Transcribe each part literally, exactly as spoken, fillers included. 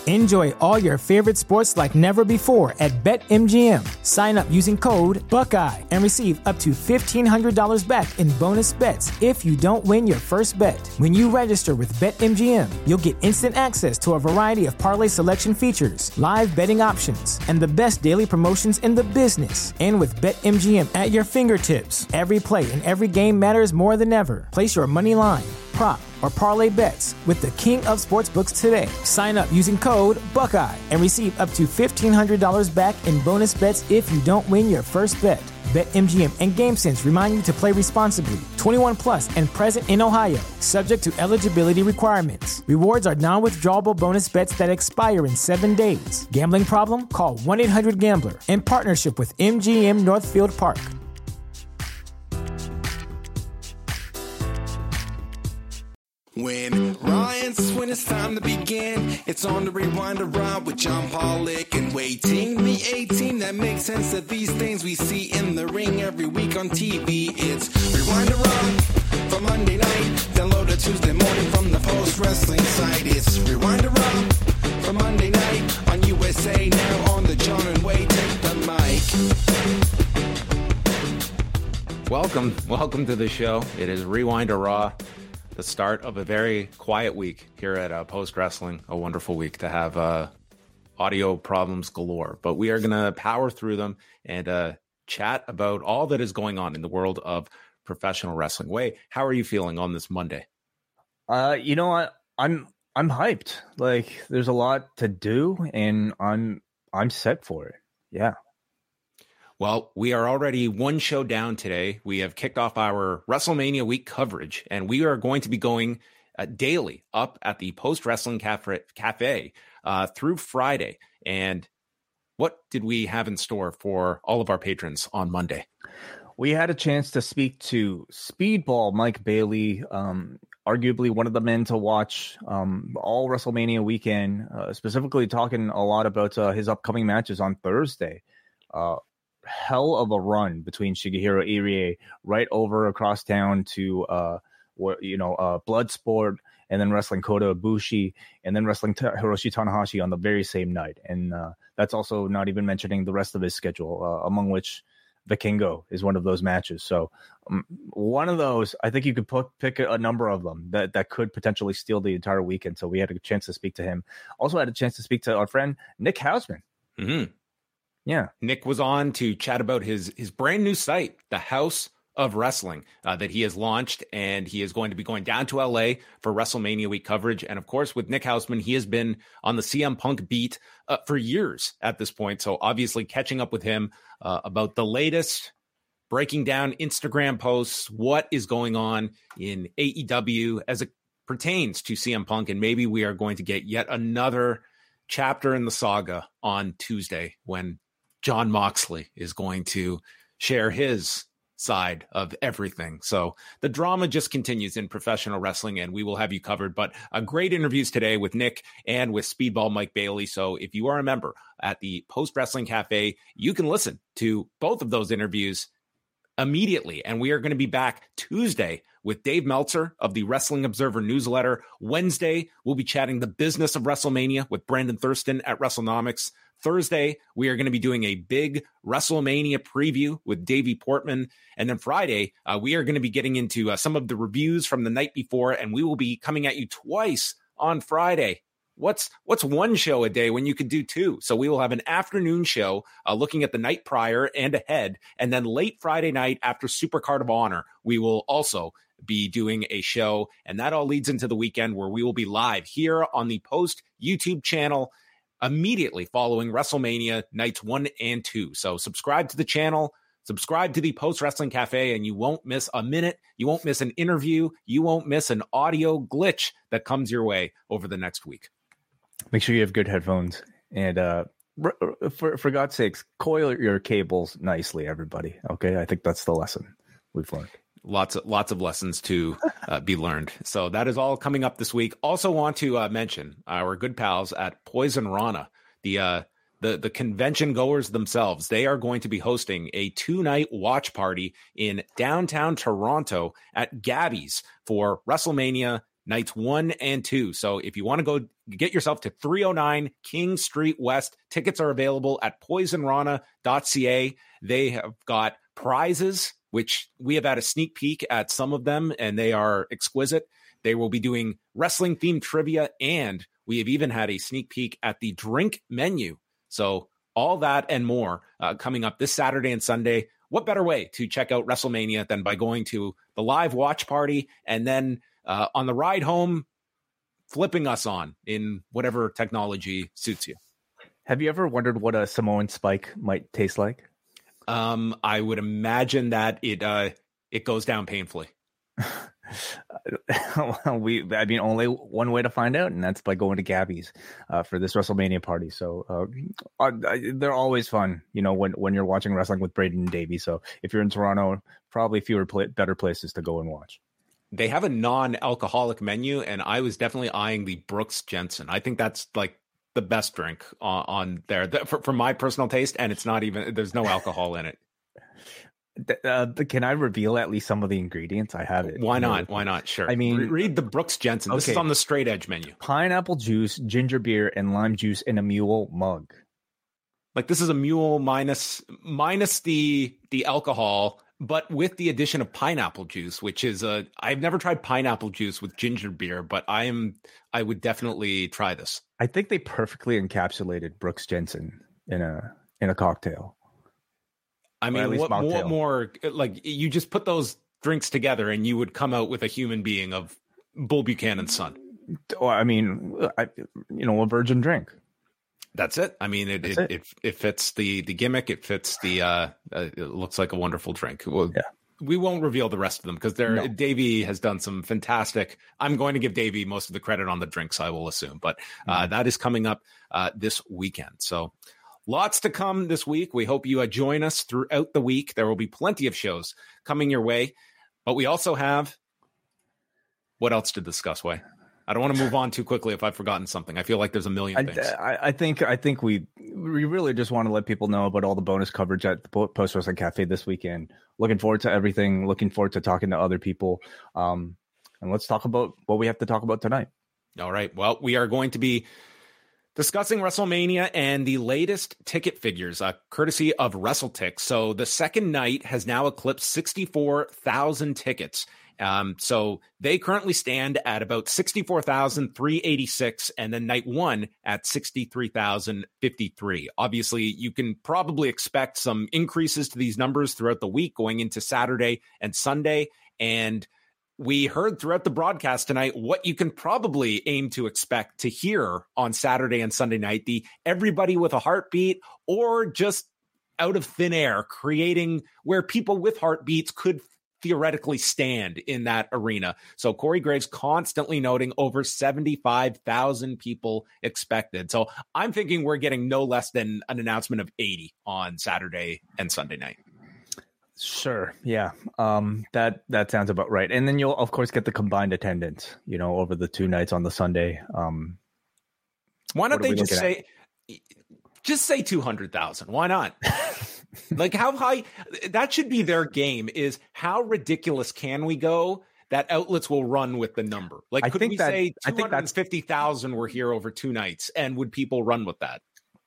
Enjoy all your favorite sports like never before at BetMGM. Sign up using code Buckeye and receive up to fifteen hundred dollars back in bonus bets if you don't win your first bet. When you register with BetMGM, you'll get instant access to a variety of parlay selection features, live betting options, and the best daily promotions in the business. And with BetMGM at your fingertips, every play and every game matters more than ever. Place your money line, prop, or parlay bets with the king of sportsbooks today. Sign up using code Buckeye and receive up to fifteen hundred dollars back in bonus bets if you don't win your first bet. BetMGM and GameSense remind you to play responsibly. twenty-one plus and present in Ohio, subject to eligibility requirements. Rewards are non-withdrawable bonus bets that expire in seven days. Gambling problem? Call one eight hundred gambler in partnership with M G M Northfield Park. When Ryan's when it's time to begin, it's on the Rewind to Ride with John Pollock and waiting the eighteen. That makes sense that these things we see in the ring every week on T V. It's Rewind to Ride for Monday night. Download it Tuesday morning from the Post Wrestling site. It's Rewind to Ride for Monday night on U S A Now on the John and Wade. Take the mic. Welcome, welcome to the show. It is Rewind to Raw. The start of a very quiet week here at uh, Post Wrestling. A wonderful week to have uh, audio problems galore. But we are going to power through them and uh, chat about all that is going on in the world of professional wrestling. Wei, how are you feeling on this Monday? Uh, you know what? I'm I'm hyped. Like, there's a lot to do, and I'm I'm set for it. Yeah. Well, we are already one show down today. We have kicked off our WrestleMania week coverage, and we are going to be going uh, daily up at the Post Wrestling Cafe, Cafe uh, through Friday. And what did we have in store for all of our patrons on Monday? We had a chance to speak to Speedball Mike Bailey, um, arguably one of the men to watch um, all WrestleMania weekend, uh, specifically talking a lot about uh, his upcoming matches on Thursday. Uh, hell of a run between Shigehiro Irie right over across town to uh what you know uh Bloodsport, and then wrestling Kota Ibushi, and then wrestling T- Hiroshi Tanahashi on the very same night. And uh that's also not even mentioning the rest of his schedule, uh, among which Vikingo is one of those matches. So um, one of those, I think you could put, pick a, a number of them that, that could potentially steal the entire weekend. So we had a chance to speak to him. Also had a chance to speak to our friend Nick Hausman. Mm-hmm. Yeah. Nick was on to chat about his his brand new site, the House of Wrestling, uh, that he has launched, and he is going to be going down to L A for WrestleMania week coverage. And of course, with Nick Hausman, he has been on the C M Punk beat uh, for years at this point. So obviously catching up with him uh, about the latest, breaking down Instagram posts, what is going on in A E W as it pertains to C M Punk. And maybe we are going to get yet another chapter in the saga on Tuesday when Jon Moxley is going to share his side of everything. So the drama just continues in professional wrestling, and we will have you covered. But uh, great interviews today with Nick and with Speedball Mike Bailey. So if you are a member at the Post Wrestling Cafe, you can listen to both of those interviews immediately. And we are going to be back Tuesday with Dave Meltzer of the Wrestling Observer newsletter. Wednesday, we'll be chatting the business of WrestleMania with Brandon Thurston at WrestleNomics. Thursday, we are going to be doing a big WrestleMania preview with Davey Portman. And then Friday, uh, we are going to be getting into uh, some of the reviews from the night before, and we will be coming at you twice on Friday. What's what's one show a day when you could do two? So we will have an afternoon show uh, looking at the night prior and ahead. And then late Friday night after Supercard of Honor, we will also be doing a show. And that all leads into the weekend where we will be live here on the Post YouTube channel immediately following WrestleMania nights one and two. So subscribe to the channel, subscribe to the Post Wrestling Cafe, and you won't miss a minute. You won't miss an interview. You won't miss an audio glitch that comes your way over the next week. Make sure you have good headphones, and uh, for for God's sakes, coil your cables nicely, everybody. Okay, I think that's the lesson we've learned. Lots of lots of lessons to uh, be learned. So that is all coming up this week. Also want to uh, mention our good pals at Poison Rana, the uh, the the convention goers themselves. They are going to be hosting a two night watch party in downtown Toronto at Gabby's for WrestleMania nights one and two. So if you want to go get yourself to three oh nine King Street West, tickets are available at poison rana dot c a. They have got prizes, which we have had a sneak peek at some of them, and they are exquisite. They will be doing wrestling themed trivia, and we have even had a sneak peek at the drink menu. So all that and more uh, coming up this Saturday and Sunday. What better way to check out WrestleMania than by going to the live watch party and then uh, on the ride home, flipping us on in whatever technology suits you. Have you ever wondered what a Samoan spike might taste like? Um, I would imagine that it uh, it goes down painfully. Well, we, I mean, only one way to find out, and that's by going to Gabby's uh, for this WrestleMania party. So uh, they're always fun, you know, when, when you're watching wrestling with Braden and Davey. So if you're in Toronto, probably fewer pl- better places to go and watch. They have a non-alcoholic menu, and I was definitely eyeing the Brooks Jensen. I think that's like the best drink on, on there for, for my personal taste, and it's not even, there's no alcohol in it. Uh, can I reveal at least some of the ingredients? I have it. Why not? Why not? Sure. I mean, Re- read the Brooks Jensen. This okay. is on the straight edge menu. Pineapple juice, ginger beer, and lime juice in a mule mug. Like this is a mule minus minus the the alcohol, but with the addition of pineapple juice, which is a. I've never tried pineapple juice with ginger beer, but I am. I would definitely try this. I think they perfectly encapsulated Brooks Jensen in a in a cocktail. I mean, what more, more like you just put those drinks together and you would come out with a human being of Bull Buchanan's son. Well, I mean, I, you know, a virgin drink. That's it. I mean, it it, it. it it fits the the gimmick. It fits the. Uh, uh, it looks like a wonderful drink. Well, yeah. We won't reveal the rest of them because there. No. Davey has done some fantastic. I'm going to give Davey most of the credit on the drinks, I will assume, but uh, mm-hmm. that is coming up uh, this weekend. So. Lots to come this week. We hope you uh, join us throughout the week. There will be plenty of shows coming your way. But we also have, what else to discuss, Way? I don't want to move on too quickly if I've forgotten something. I feel like there's a million things. I, I think I think we we really just want to let people know about all the bonus coverage at the Post Wrestling Cafe this weekend. Looking forward to everything. Looking forward to talking to other people. Um, and let's talk about what we have to talk about tonight. All right. Well, we are going to be discussing WrestleMania and the latest ticket figures, uh, courtesy of WrestleTix. So the second night has now eclipsed sixty-four thousand tickets. Um, so they currently stand at about sixty-four thousand three hundred eighty-six, and then night one at sixty-three thousand fifty-three. Obviously, you can probably expect some increases to these numbers throughout the week going into Saturday and Sunday. And we heard throughout the broadcast tonight what you can probably aim to expect to hear on Saturday and Sunday night, the everybody with a heartbeat or just out of thin air, creating where people with heartbeats could theoretically stand in that arena. So Corey Graves constantly noting over seventy-five thousand people expected. So I'm thinking we're getting no less than an announcement of eighty on Saturday and Sunday night. Sure. Yeah. Um, that, that sounds about right. And then you'll of course get the combined attendance, you know, over the two nights on the Sunday. Um, why not they just say, at? just say two hundred thousand? Why not? Like how high that should be their game is how ridiculous can we go that outlets will run with the number? Like, I could think we that, say two hundred fifty thousand were here over two nights and would people run with that?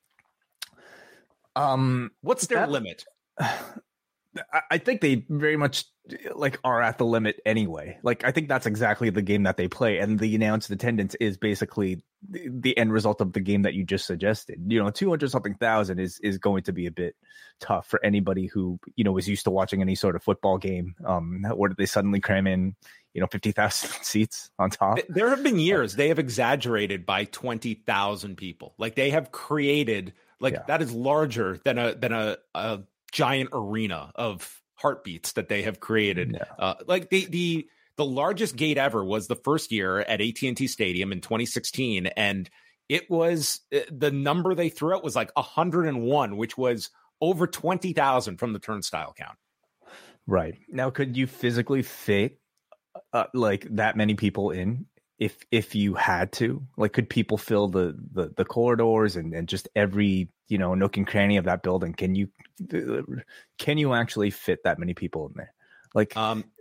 Um, what's their that, limit? I think they very much like are at the limit anyway. Like, I think that's exactly the game that they play. And the announced attendance is basically the, the end result of the game that you just suggested. You know, two hundred something thousand is, is going to be a bit tough for anybody who, you know, is used to watching any sort of football game. Um, where did they suddenly cram in, you know, fifty thousand seats on top? There have been years they have exaggerated by twenty thousand people. Like they have created like yeah. that is larger than a, than a, a, giant arena of heartbeats that they have created. Yeah. Uh, like the, the, the largest gate ever was the first year at A T and T Stadium in twenty sixteen. And it was the number they threw out was like one hundred one, which was over twenty thousand from the turnstile count. Right. Now, could you physically fit uh, like that many people in if, if you had to? Like, could people fill the, the, the corridors and, and just every, you know, nook and cranny of that building? Can you, can you actually fit that many people in there? Like, um,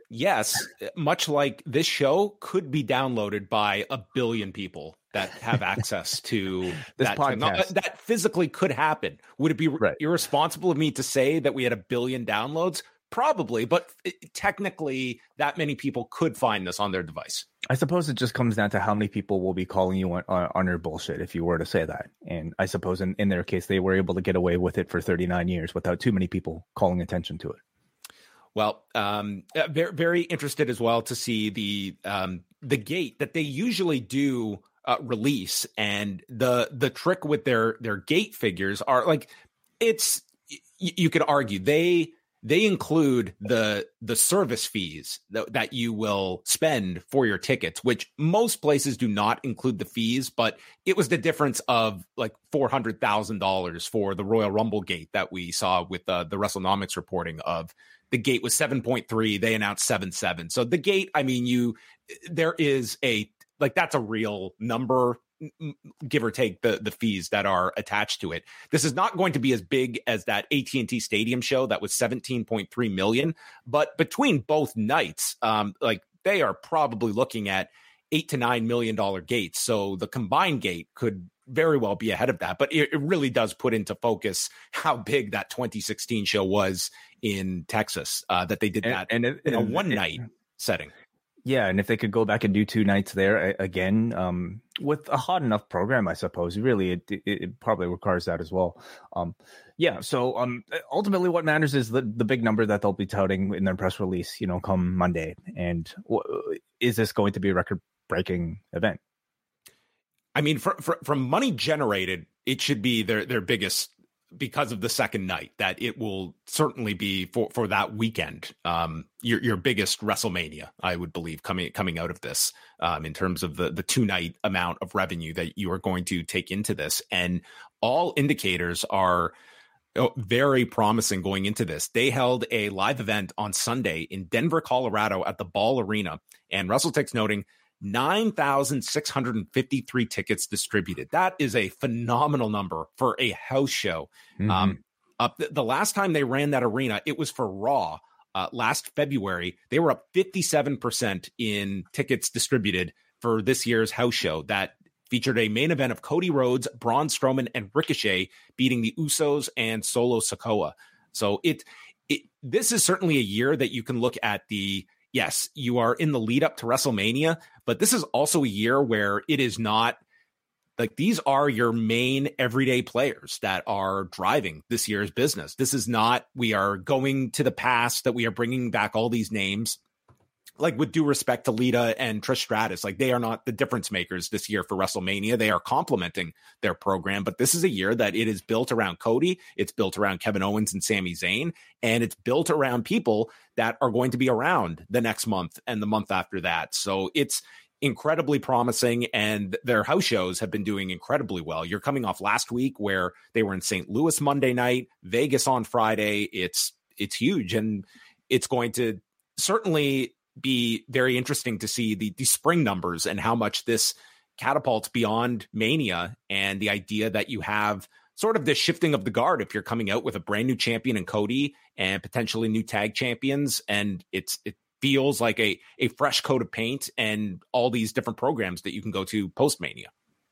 yes, much like this show could be downloaded by a billion people that have access to this that podcast. That physically could happen. Would it be right. irresponsible of me to say that we had a billion downloads? Probably, but technically that many people could find this on their device. I suppose it just comes down to how many people will be calling you on, on, on your bullshit if you were to say that. And I suppose in, in their case, they were able to get away with it for thirty-nine years without too many people calling attention to it. Well, um, very, very interested as well to see the um, the gate that they usually do uh, release, and the the trick with their their gate figures are like it's you, you could argue they. They include the the service fees that, that you will spend for your tickets, which most places do not include the fees. But it was the difference of like four hundred thousand dollars for the Royal Rumble gate that we saw with uh, the WrestleNomics reporting of the gate was seven point three. They announced seven point seven. So the gate, I mean, you there is a like that's a real number, give or take the the fees that are attached to it. This is not going to be as big as that A T and T Stadium show that was seventeen point three million, but between both nights, um, like they are probably looking at eight to nine million dollar gates. So the combined gate could very well be ahead of that, but it, it really does put into focus how big that twenty sixteen show was in Texas, uh, that they did and, that and it, in a and one it, night setting. Yeah, and if they could go back and do two nights there again, um, with a hot enough program, I suppose, really, it, it, it probably requires that as well. Um, yeah, so um, ultimately what matters is the, the big number that they'll be touting in their press release, you know, come Monday. And w- is this going to be a record-breaking event? I mean, for, for, from money generated, it should be their, their biggest, because of the second night, that it will certainly be for, for that weekend, um, your your biggest WrestleMania, I would believe, coming coming out of this, um, in terms of the the two night amount of revenue that you are going to take into this. And all indicators are very promising going into this. They held a live event on Sunday in Denver, Colorado at the Ball Arena, and WrestleTix noting nine thousand six hundred fifty-three tickets distributed. That is a phenomenal number for a house show. Mm-hmm. Um, up the, the last time they ran that arena, it was for Raw uh, last February. They were up fifty-seven percent in tickets distributed for this year's house show that featured a main event of Cody Rhodes, Braun Strowman, and Ricochet beating the Usos and Solo Sikoa. So it, it this is certainly a year that you can look at the yes, you are in the lead up to WrestleMania, but this is also a year where it is not like these are your main everyday players that are driving this year's business. This is not, we are going to the past, that we are bringing back all these names. Like, with due respect to Lita and Trish Stratus, like they are not the difference makers this year for WrestleMania. They are complementing their program, but this is a year that it is built around Cody. It's built around Kevin Owens and Sami Zayn, and it's built around people that are going to be around the next month and the month after that. So it's incredibly promising, and their house shows have been doing incredibly well. You're coming off last week where they were in Saint Louis Monday night, Vegas on Friday. It's, it's huge, and it's going to certainly be very interesting to see the, the spring numbers and how much this catapults beyond Mania, and the idea that you have sort of this shifting of the guard if you're coming out with a brand new champion in Cody and potentially new tag champions. And it's, it feels like a, a fresh coat of paint and all these different programs that you can go to post Mania.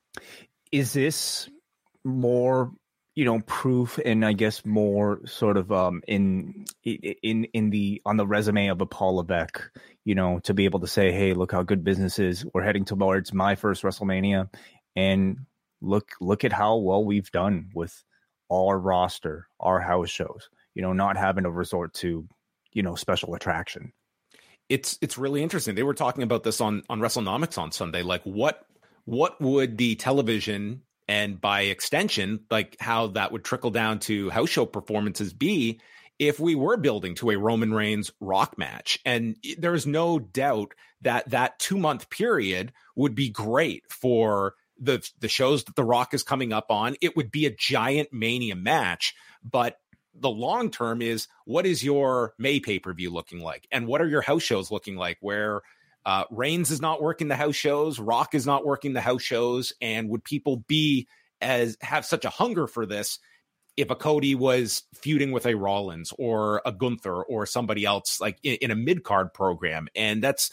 Is this more, you know, proof, and I guess more sort of um in in in the on the resume of a Paul Levesque, you know, to be able to say, hey, look how good business is. We're heading towards my first WrestleMania, and look look at how well we've done with our roster, our house shows. You know, not having to resort to, you know, special attraction. It's it's really interesting. They were talking about this on on WrestleNomics on Sunday. Like, what what would the television, and by extension, like how that would trickle down to house show performances be if we were building to a Roman Reigns Rock match? And there is no doubt that that two month period would be great for the, the shows that The Rock is coming up on. It would be a giant Mania match, but the long term is, what is your May pay-per-view looking like? And what are your house shows looking like, where Uh, Reigns is not working the house shows, Rock is not working the house shows, and would people be as have such a hunger for this if a Cody was feuding with a Rollins or a Gunther or somebody else like in, in a mid-card program. And that's,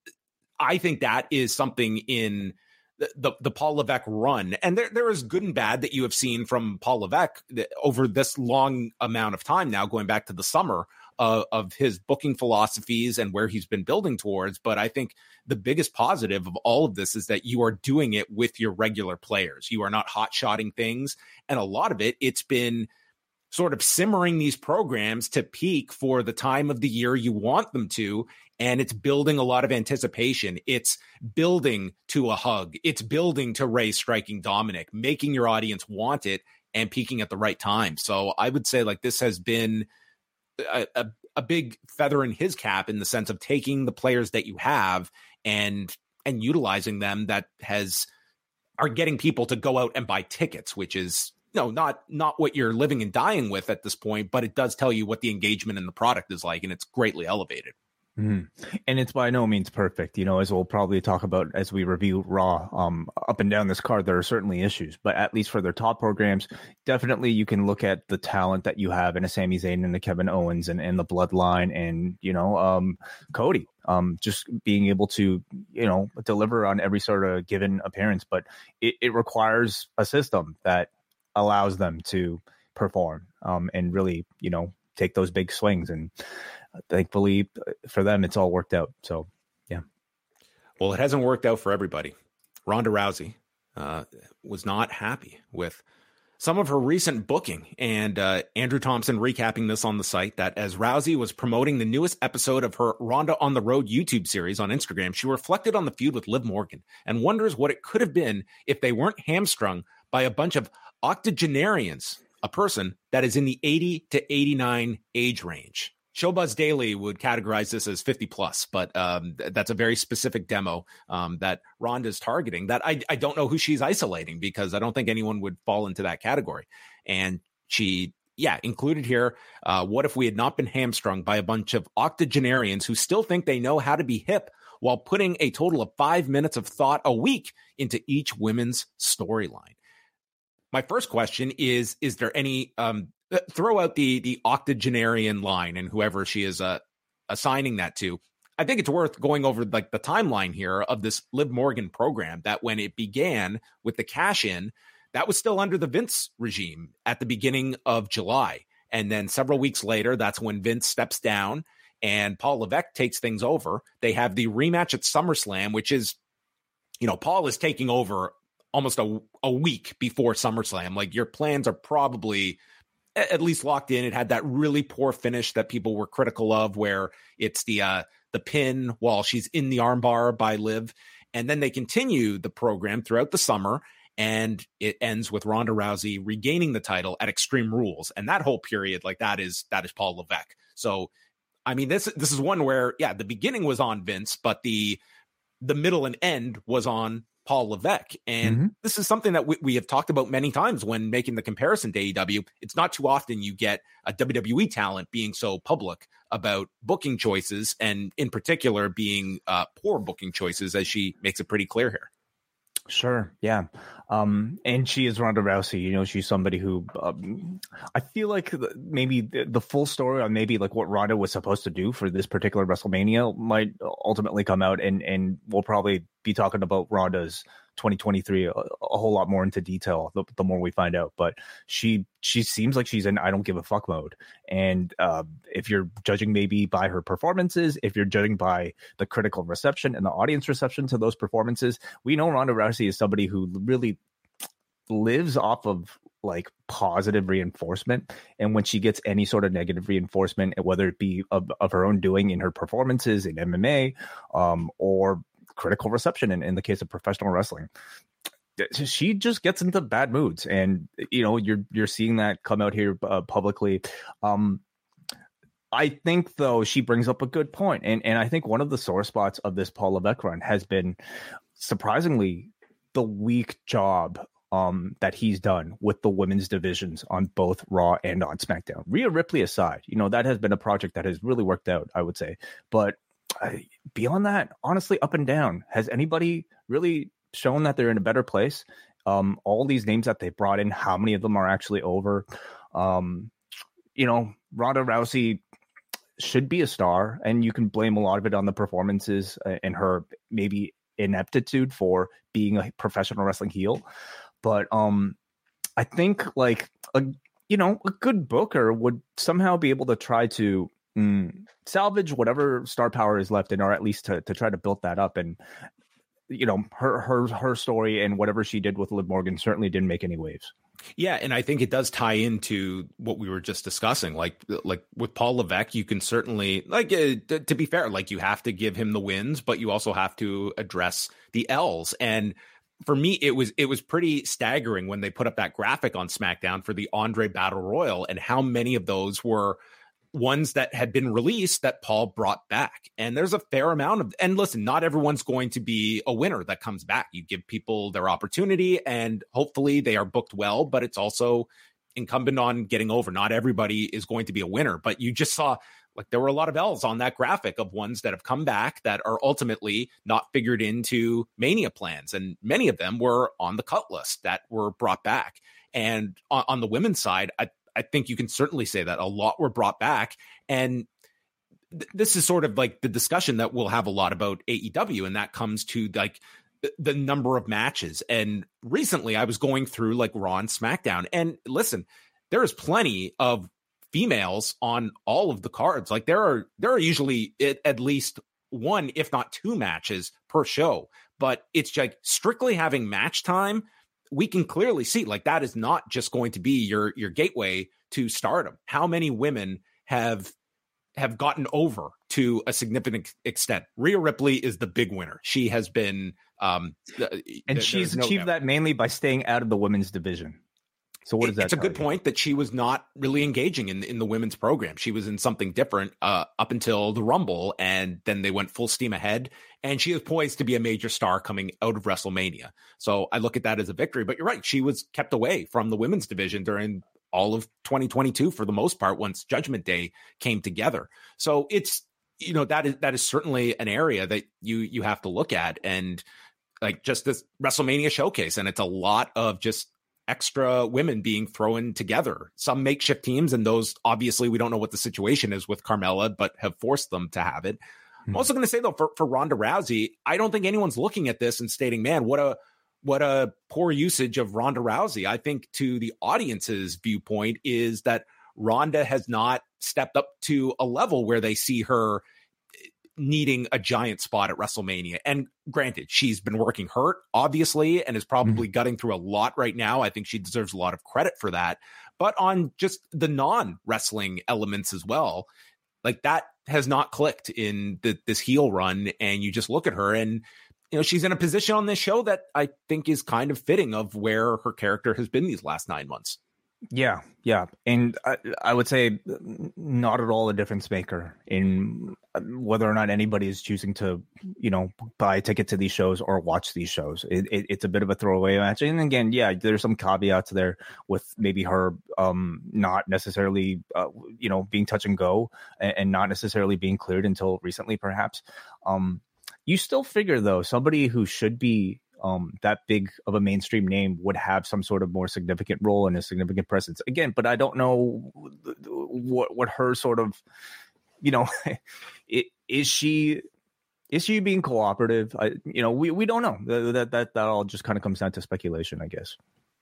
I think that is something in the, the, the Paul Levesque run. And there, there is good and bad that you have seen from Paul Levesque over this long amount of time now, going back to the summer uh, of his booking philosophies and where he's been building towards. But I think the biggest positive of all of this is that you are doing it with your regular players. You are not hot-shotting things. And a lot of it, it's been sort of simmering these programs to peak for the time of the year you want them to. And it's building a lot of anticipation. It's building to a hug. It's building to Ray striking Dominic, making your audience want it and peaking at the right time. So I would say like this has been a, a, a big feather in his cap in the sense of taking the players that you have and and utilizing them that has are getting people to go out and buy tickets, which is no, not not what you're living and dying with at this point, but it does tell you what the engagement in the product is like, and it's greatly elevated. Mm-hmm. And it's by no means perfect, you know, as we'll probably talk about as we review Raw. Um, up and down this card, there are certainly issues, but at least for their top programs, definitely you can look at the talent that you have in a Sami Zayn and a Kevin Owens and, and the Bloodline and, you know, um, Cody, um, just being able to, you know, deliver on every sort of given appearance. But it, it requires a system that allows them to perform um, and really, you know, take those big swings. And thankfully for them, it's all worked out. So, yeah. Well, it hasn't worked out for everybody. Ronda Rousey uh, was not happy with some of her recent booking. And uh, Andrew Thompson recapping this on the site that as Rousey was promoting the newest episode of her Ronda on the Road YouTube series on Instagram, she reflected on the feud with Liv Morgan and wonders what it could have been if they weren't hamstrung by a bunch of octogenarians, a person that is in the eighty to eighty-nine age range. Showbuzz Daily would categorize this as fifty plus, but um, th- that's a very specific demo um, that Ronda's targeting that I, I don't know who she's isolating because I don't think anyone would fall into that category. And she, yeah, included here, uh, what if we had not been hamstrung by a bunch of octogenarians who still think they know how to be hip while putting a total of five minutes of thought a week into each women's storyline? My first question is, is there any, um, throw out the the octogenarian line and whoever she is uh, assigning that to. I think it's worth going over like the timeline here of this Liv Morgan program that when it began with the cash in, that was still under the Vince regime at the beginning of July. And then several weeks later, that's when Vince steps down and Paul Levesque takes things over. They have the rematch at SummerSlam, which is, you know, Paul is taking over almost a, a week before SummerSlam. Like your plans are probably at least locked in. It had that really poor finish that people were critical of where it's the uh, the pin while she's in the armbar by Liv. And then they continue the program throughout the summer and it ends with Ronda Rousey regaining the title at Extreme Rules. And that whole period, like that is that is Paul Levesque. So, I mean, this this is one where, yeah, the beginning was on Vince, but the the middle and end was on Paul Levesque. And mm-hmm. this is something that we, we have talked about many times when making the comparison to A E W. It's not too often you get a W W E talent being so public about booking choices and in particular being uh, poor booking choices, as she makes it pretty clear here. Sure. Yeah. Um, and she is Ronda Rousey. You know, she's somebody who um, I feel like maybe the, the full story on maybe like what Ronda was supposed to do for this particular WrestleMania might ultimately come out. And, and we'll probably be talking about Ronda's twenty twenty-three a, a whole lot more into detail the, the more we find out. But she she seems like she's in I don't give a fuck mode. And uh, if you're judging maybe by her performances, if you're judging by the critical reception and the audience reception to those performances, we know Ronda Rousey is somebody who really lives off of like positive reinforcement. And when she gets any sort of negative reinforcement, whether it be of, of her own doing in her performances in M M A um, or critical reception in, in the case of professional wrestling, she just gets into bad moods. And, you know, you're, you're seeing that come out here uh, publicly. Um, I think, though, she brings up a good point. And, and I think one of the sore spots of this Paul Levesque run has been surprisingly the weak job um, that he's done with the women's divisions on both Raw and on SmackDown. Rhea Ripley aside, you know, that has been a project that has really worked out, I would say. But I, beyond that, honestly, up and down, has anybody really shown that they're in a better place? Um, all these names that they brought in, how many of them are actually over? Um, you know, Ronda Rousey should be a star, and you can blame a lot of it on the performances and her maybe ineptitude for being a professional wrestling heel. But um, I think like a you know a good booker would somehow be able to try to mm, salvage whatever star power is left in, or at least to to try to build that up. And you know, her her her story and whatever she did with Liv Morgan certainly didn't make any waves. Yeah, and I think it does tie into what we were just discussing. Like, like with Paul Levesque, you can certainly, like, uh, t- to be fair, like you have to give him the wins, but you also have to address the L's. And for me, it was it was pretty staggering when they put up that graphic on SmackDown for the Andre Battle Royal, and how many of those were ones that had been released that Paul brought back. And there's a fair amount of, and listen, not everyone's going to be a winner that comes back. You give people their opportunity and hopefully they are booked well, but it's also incumbent on getting over. Not everybody is going to be a winner, but you just saw like there were a lot of L's on that graphic of ones that have come back that are ultimately not figured into Mania plans. And many of them were on the cut list that were brought back. And on, on the women's side, I I think you can certainly say that a lot were brought back. And th- this is sort of like the discussion that we'll have a lot about A E W. And that comes to like th- the number of matches. And recently I was going through like Raw and SmackDown, and listen, there is plenty of females on all of the cards. Like there are, there are usually at, at least one, if not two matches per show, but it's like strictly having match time. We can clearly see like that is not just going to be your your gateway to stardom. How many women have have gotten over to a significant extent? Rhea Ripley is the big winner. She has been um and she's no achieved doubt. that mainly by staying out of the women's division. So what is that? It's a good point that she was not really engaging in, in the women's program. She was in something different uh, up until the Rumble, and then they went full steam ahead. And she is poised to be a major star coming out of WrestleMania. So I look at that as a victory. But you're right. She was kept away from the women's division during all of twenty twenty-two for the most part once Judgment Day came together. So it's, you know, that is that is certainly an area that you you have to look at. And like just this WrestleMania showcase. And it's a lot of just extra women being thrown together, some makeshift teams, and those obviously we don't know what the situation is with Carmella, but have forced them to have it. Hmm. I'm also going to say though, for, for Ronda Rousey, I don't think anyone's looking at this and stating, man, what a what a poor usage of Ronda Rousey. I think to the audience's viewpoint is that Ronda has not stepped up to a level where they see her needing a giant spot at WrestleMania. And granted, she's been working hurt, obviously, and is probably mm-hmm. gutting through a lot right now. I think she deserves a lot of credit for that. But on just the non-wrestling elements as well, like that has not clicked in the, this heel run. And you just look at her and, you know, she's in a position on this show that I think is kind of fitting of where her character has been these last nine months. Yeah, yeah. And I, I would say not at all a difference maker in whether or not anybody is choosing to, you know, buy a ticket to these shows or watch these shows. It, it, it's a bit of a throwaway match. And again, yeah, there's some caveats there with maybe her um, not necessarily, uh, you know, being touch and go and, and not necessarily being cleared until recently, perhaps. Um, you still figure, though, somebody who should be Um, that big of a mainstream name would have some sort of more significant role and a significant presence again, but I don't know what what her sort of, you know, it, is she is she being cooperative? I, you know, we, we don't know. That that that all just kind of comes down to speculation, I guess.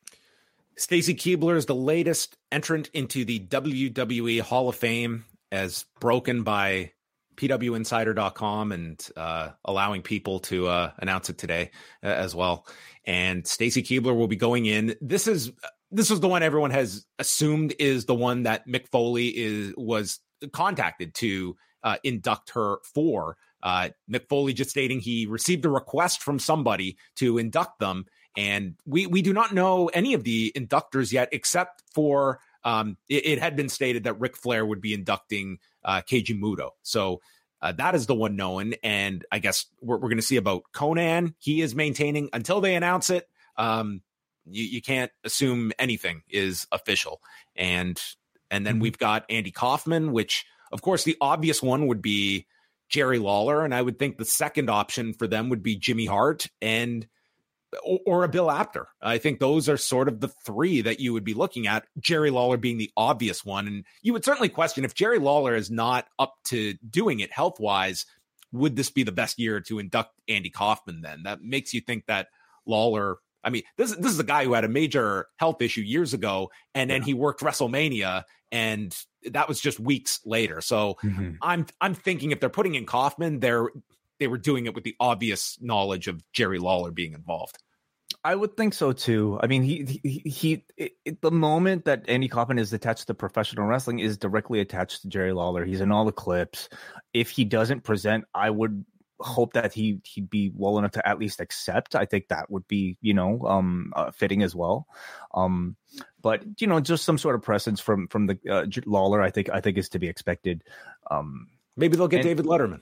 Stacy Keibler is the latest entrant into the W W E Hall of Fame, as broken by P W Insider dot com and uh, allowing people to uh, announce it today uh, as well. And Stacy Keibler will be going in. This is this is the one everyone has assumed is the one that Mick Foley is was contacted to uh, induct her for. Uh, Mick Foley just stating he received a request from somebody to induct them, and we we do not know any of the inductors yet, except for. Um, it, it had been stated that Ric Flair would be inducting uh, Keiji Muto. So uh, that is the one known. And I guess we're, we're going to see about Conan. He is maintaining until they announce it. Um, you, you can't assume anything is official. And and then mm-hmm. we've got Andy Kaufman, which, of course, the obvious one would be Jerry Lawler. And I would think the second option for them would be Jimmy Hart. And or, or a Bill Apter. I think those are sort of the three that you would be looking at, Jerry Lawler being the obvious one. And you would certainly question if Jerry Lawler is not up to doing it health-wise, would this be the best year to induct Andy Kaufman then? That makes you think that Lawler, I mean, this, this is a guy who had a major health issue years ago, and then yeah. he worked WrestleMania, and that was just weeks later. So mm-hmm. I'm I'm thinking if they're putting in Kaufman, they're they were doing it with the obvious knowledge of Jerry Lawler being involved. I would think so too. I mean, he he, he it, it, the moment that Andy Kaufman is attached to professional wrestling is directly attached to Jerry Lawler. He's in all the clips. If he doesn't present, I would hope that he he'd be well enough to at least accept. I think that would be, you know, um, uh, fitting as well. Um, but you know, just some sort of presence from from the uh, Lawler, I think I think is to be expected. Um, Maybe they'll get and, David Letterman.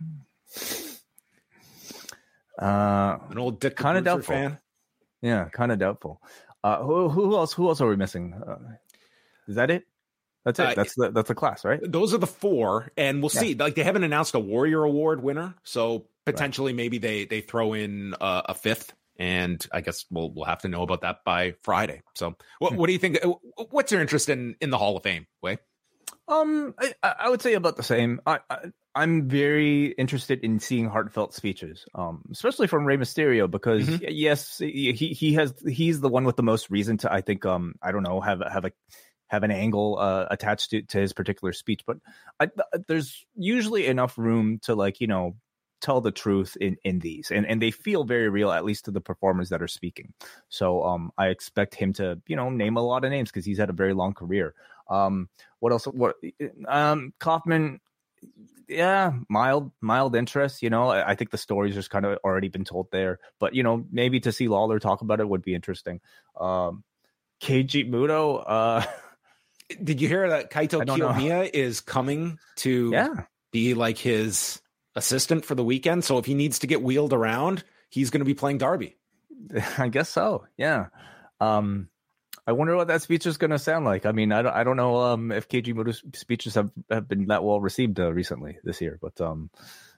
Uh, An old Dick kind of doubtful fan. Yeah, kind of doubtful. Uh, who who else? Who else are we missing? Uh, is that it? That's it. Uh, that's the that's the class, right? Those are the four, and we'll yeah. see. Like they haven't announced a Warrior Award winner, so potentially right. maybe they they throw in uh, a fifth, and I guess we'll we'll have to know about that by Friday. So, what what do you think? What's your interest in in the Hall of Fame, Wei? Um, I, I would say about the same. I, I I'm very interested in seeing heartfelt speeches, um, especially from Rey Mysterio, because mm-hmm. yes, he he has he's the one with the most reason to, I think, um, I don't know, have have a have an angle uh, attached to, to his particular speech, but I, there's usually enough room to, like, you know, tell the truth in, in these, and, and they feel very real, at least to the performers that are speaking. So um, I expect him to, you know, name a lot of names because he's had a very long career. Um, what else? What um, Kaufman? Yeah, mild, mild interest. You know, I, I think the story's just kind of already been told there, but you know, maybe to see Lawler talk about it would be interesting. Um, Keiji Muto. Uh, Did you hear that Kaito Kiyomiya is coming to yeah. be like his assistant for the weekend? So if he needs to get wheeled around, he's going to be playing Darby. I guess so. Yeah. Um, I wonder what that speech is going to sound like. I mean, I don't, I don't know um, if Keiji Muto's speeches have, have been that well received uh, recently this year, but um,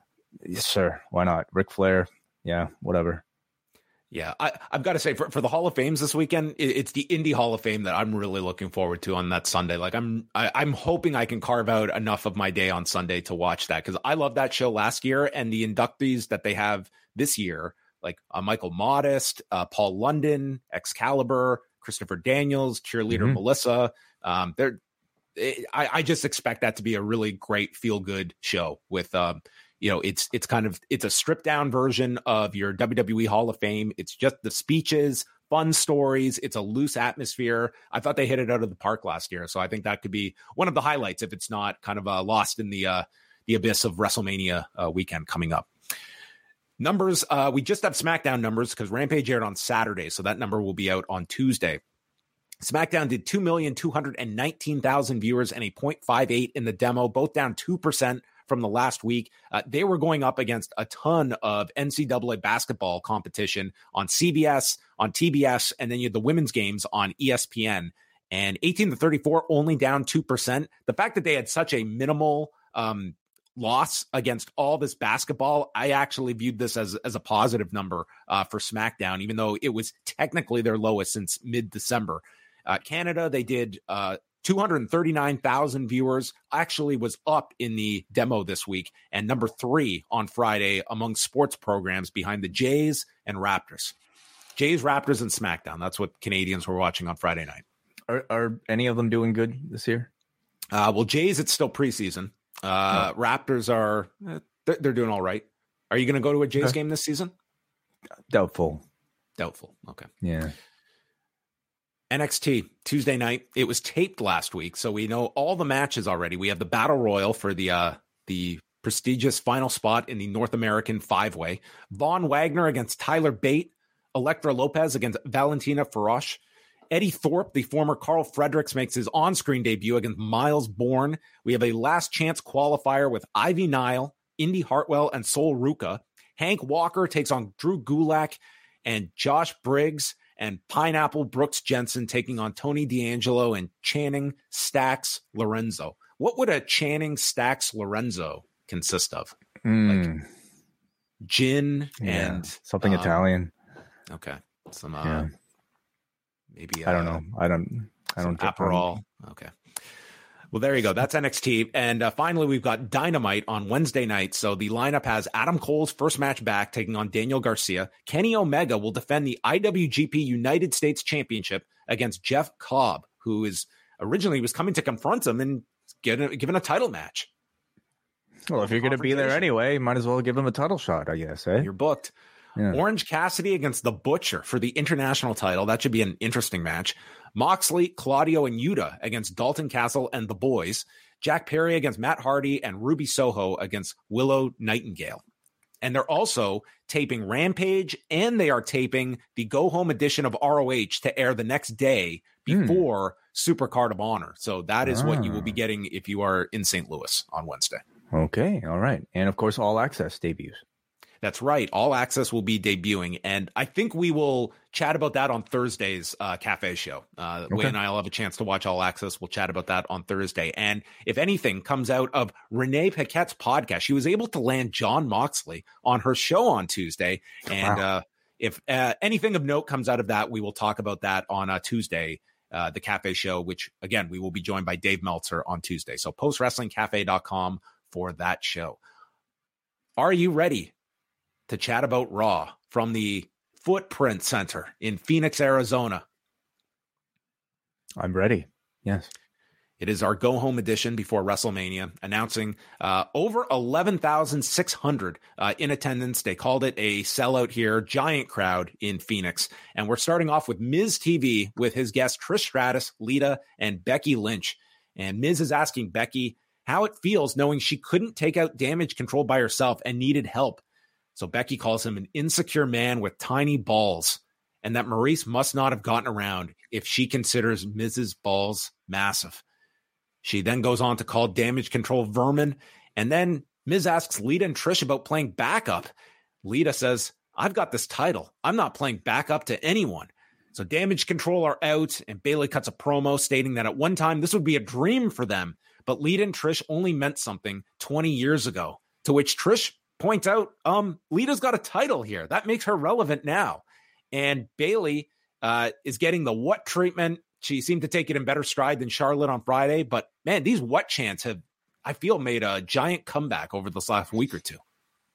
sure, why not? Ric Flair, yeah, whatever. Yeah, I, I've got to say, for, for the Hall of Fames this weekend, it, it's the Indie Hall of Fame that I'm really looking forward to on that Sunday. Like, I'm I, I'm hoping I can carve out enough of my day on Sunday to watch that, because I loved that show last year, and the inductees that they have this year, like uh, Michael Modest, uh, Paul London, Excalibur, Christopher Daniels, cheerleader mm-hmm. Melissa. Um, they're, it, I, I just expect that to be a really great feel good show with, um, you know, it's, it's kind of, it's a stripped down version of your W W E Hall of Fame. It's just the speeches, fun stories. It's a loose atmosphere. I thought they hit it out of the park last year. So I think that could be one of the highlights if it's not kind of uh, lost in the, uh, the abyss of WrestleMania uh, weekend coming up. Numbers, uh, we just have SmackDown numbers because Rampage aired on Saturday, so that number will be out on Tuesday. SmackDown did two million two hundred nineteen thousand viewers and a point five eight in the demo, both down two percent from the last week. Uh, they were going up against a ton of N C double A basketball competition on C B S, on T B S, and then you had the women's games on E S P N. And eighteen to thirty-four only down two percent. The fact that they had such a minimal um loss against all this basketball, I actually viewed this as, as a positive number uh, for SmackDown, even though it was technically their lowest since mid-December. Uh, Canada, they did uh, two hundred thirty-nine thousand viewers, actually was up in the demo this week, and number three on Friday among sports programs behind the Jays and Raptors. Jays, Raptors, and SmackDown. That's what Canadians were watching on Friday night. Are, are any of them doing good this year? Uh, well, Jays, it's still preseason. Uh, oh. Raptors are, they're, they're doing all right. Are you going to go to a Jays okay. game this season? Doubtful. Doubtful. Okay. Yeah. N X T Tuesday night. It was taped last week, so we know all the matches already. We have the Battle Royal for the, uh, the prestigious final spot in the North American five-way. Von Wagner against Tyler Bate. Elektra Lopez against Valentina Feroz. Eddie Thorpe, the former Carl Fredericks, makes his on-screen debut against Miles Bourne. We have a last chance qualifier with Ivy Nile, Indy Hartwell, and Sol Ruka. Hank Walker takes on Drew Gulak, and Josh Briggs and Pineapple Brooks Jensen taking on Tony D'Angelo and Channing Stacks Lorenzo. What would a Channing Stacks Lorenzo consist of? Mm. Like gin yeah, and something um, Italian. Okay. Some, uh, yeah. maybe, I don't uh, know. I don't, I don't get Aperol. Okay. Well, there you go. That's N X T. And uh, finally, we've got Dynamite on Wednesday night. So the lineup has Adam Cole's first match back, taking on Daniel Garcia. Kenny Omega will defend the I W G P United States Championship against Jeff Cobb, who is originally was coming to confront him and get a, given a title match. Well, if you're going to be there anyway, might as well give him a title shot, I guess. Eh? You're booked. Yeah. Orange Cassidy against The Butcher for the international title. That should be an interesting match. Moxley, Claudio, and Yuta against Dalton Castle and The Boys. Jack Perry against Matt Hardy, and Ruby Soho against Willow Nightingale. And they're also taping Rampage, and they are taping the go-home edition of R O H to air the next day before mm. Supercard of Honor. So that is ah. what you will be getting if you are in Saint Louis on Wednesday. Okay, all right. And, of course, All Access debuts. That's right. All Access will be debuting, and I think we will chat about that on Thursday's uh, Cafe show. Uh, okay. Wayne and I will have a chance to watch All Access. We'll chat about that on Thursday. And if anything comes out of Renee Paquette's podcast, she was able to land Jon Moxley on her show on Tuesday. And wow. uh, if uh, anything of note comes out of that, we will talk about that on uh, Tuesday, uh, the Cafe show, which, again, we will be joined by Dave Meltzer on Tuesday. So post wrestling cafe dot com for that show. Are you ready to chat about Raw from the Footprint Center in Phoenix, Arizona? I'm ready. Yes. It is our go-home edition before WrestleMania, announcing uh, over eleven thousand six hundred uh, in attendance. They called it a sellout here, giant crowd in Phoenix. And we're starting off with Miz T V with his guests Trish Stratus, Lita, and Becky Lynch. And Miz is asking Becky how it feels knowing she couldn't take out Damage Control by herself and needed help. So Becky calls him an insecure man with tiny balls, and that Maurice must not have gotten around if she considers Miz's balls massive. She then goes on to call Damage Control vermin, and then Miz asks Lita and Trish about playing backup. Lita says, I've got this title. I'm not playing backup to anyone. So Damage Control are out, and Bayley cuts a promo stating that at one time this would be a dream for them, but Lita and Trish only meant something twenty years ago, to which Trish point out, um, Lita's got a title here. That makes her relevant now. And Bayley uh, is getting the what treatment. She seemed to take it in better stride than Charlotte on Friday. But, man, these what chants have, I feel, made a giant comeback over this last week or two.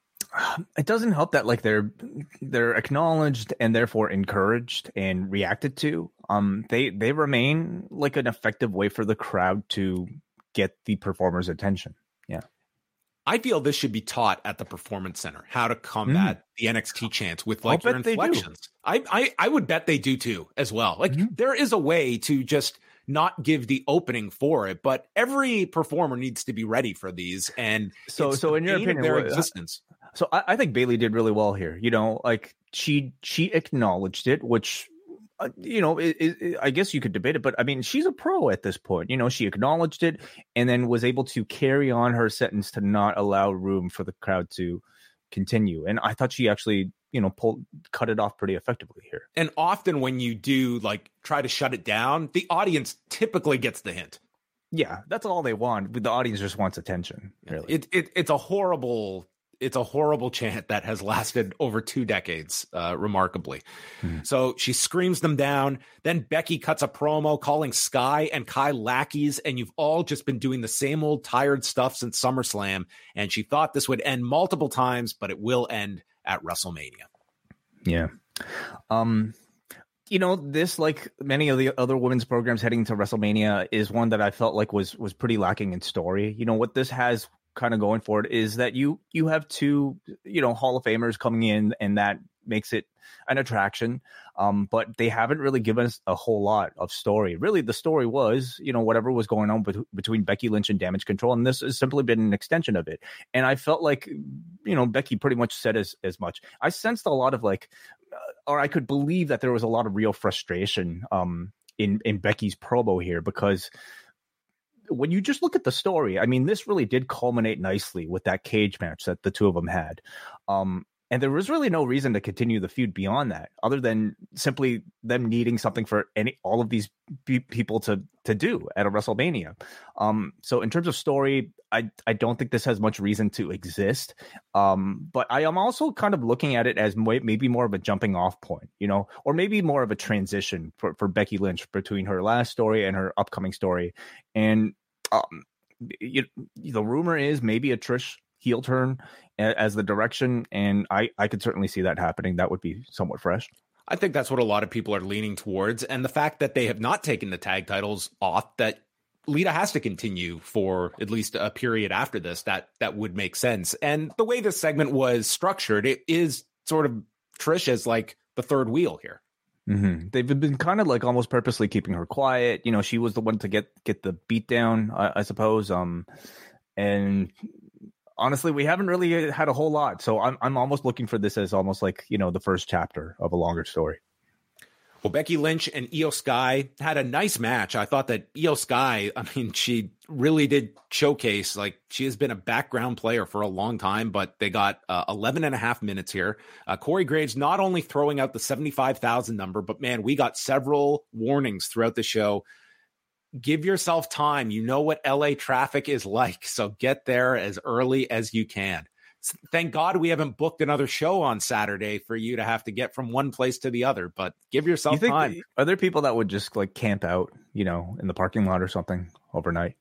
It doesn't help that, like, they're they're acknowledged and therefore encouraged and reacted to. Um, they, they remain, like, an effective way for the crowd to get the performer's attention. Yeah. I feel this should be taught at the Performance Center, how to combat mm. the N X T chants with like your inflections. I, I I would bet they do too as well. Like mm-hmm. there is a way to just not give the opening for it, but every performer needs to be ready for these. And so, so in your opinion, their what, existence. So I, I think Bayley did really well here. You know, like she she acknowledged it, which. Uh, you know, it, it, I guess you could debate it, but I mean, she's a pro at this point. You know, she acknowledged it and then was able to carry on her sentence to not allow room for the crowd to continue. And I thought she actually, you know, pulled, cut it off pretty effectively here. And often when you do like try to shut it down, the audience typically gets the hint. Yeah, that's all they want. The audience just wants attention. Really, it, it it's a horrible. It's a horrible chant that has lasted over two decades, uh, remarkably. Hmm. So she screams them down. Then Becky cuts a promo calling Sky and Kai lackeys, and you've all just been doing the same old tired stuff since SummerSlam. And she thought this would end multiple times, but it will end at WrestleMania. Yeah. Um, you know, this, like many of the other women's programs heading to WrestleMania, is one that I felt like was was pretty lacking in story. You know, what this has kind of going for it is that you you have two, you know, Hall of Famers coming in, and that makes it an attraction. Um, but they haven't really given us a whole lot of story. Really, the story was, you know, whatever was going on be- between Becky Lynch and Damage Control, and this has simply been an extension of it. And I felt like, you know, Becky pretty much said as as much. I sensed a lot of like, uh, or I could believe that there was a lot of real frustration um, in in Becky's promo here, because when you just look at the story, I mean, this really did culminate nicely with that cage match that the two of them had. Um, And there was really no reason to continue the feud beyond that, other than simply them needing something for any all of these pe- people to to do at a WrestleMania. Um, so in terms of story, I I don't think this has much reason to exist. Um, but I am also kind of looking at it as maybe more of a jumping off point, you know, or maybe more of a transition for, for Becky Lynch between her last story and her upcoming story. And um, you, the rumor is maybe a Trish heel turn as the direction, and I, I could certainly see that happening. That would be somewhat fresh. I think that's what a lot of people are leaning towards, and the fact that they have not taken the tag titles off, that Lita has to continue for at least a period after this, that that would make sense. And the way this segment was structured, it is sort of Trish as like the third wheel here. Mm-hmm. They've been kind of like almost purposely keeping her quiet. You know, she was the one to get get the beat down, I, I suppose. Um, and honestly, we haven't really had a whole lot. So I'm I'm almost looking for this as almost like, you know, the first chapter of a longer story. Well, Becky Lynch and Io Sky had a nice match. I thought that Io Sky, I mean, she really did showcase, like, she has been a background player for a long time, but they got uh, eleven and a half minutes here. Uh, Corey Graves not only throwing out the seventy-five thousand number, but man, we got several warnings throughout the show. Give yourself time. You know what L A traffic is like, so get there as early as you can. Thank God we haven't booked another show on Saturday for you to have to get from one place to the other, but give yourself you think time. That, are there people that would just like camp out, you know, in the parking lot or something overnight?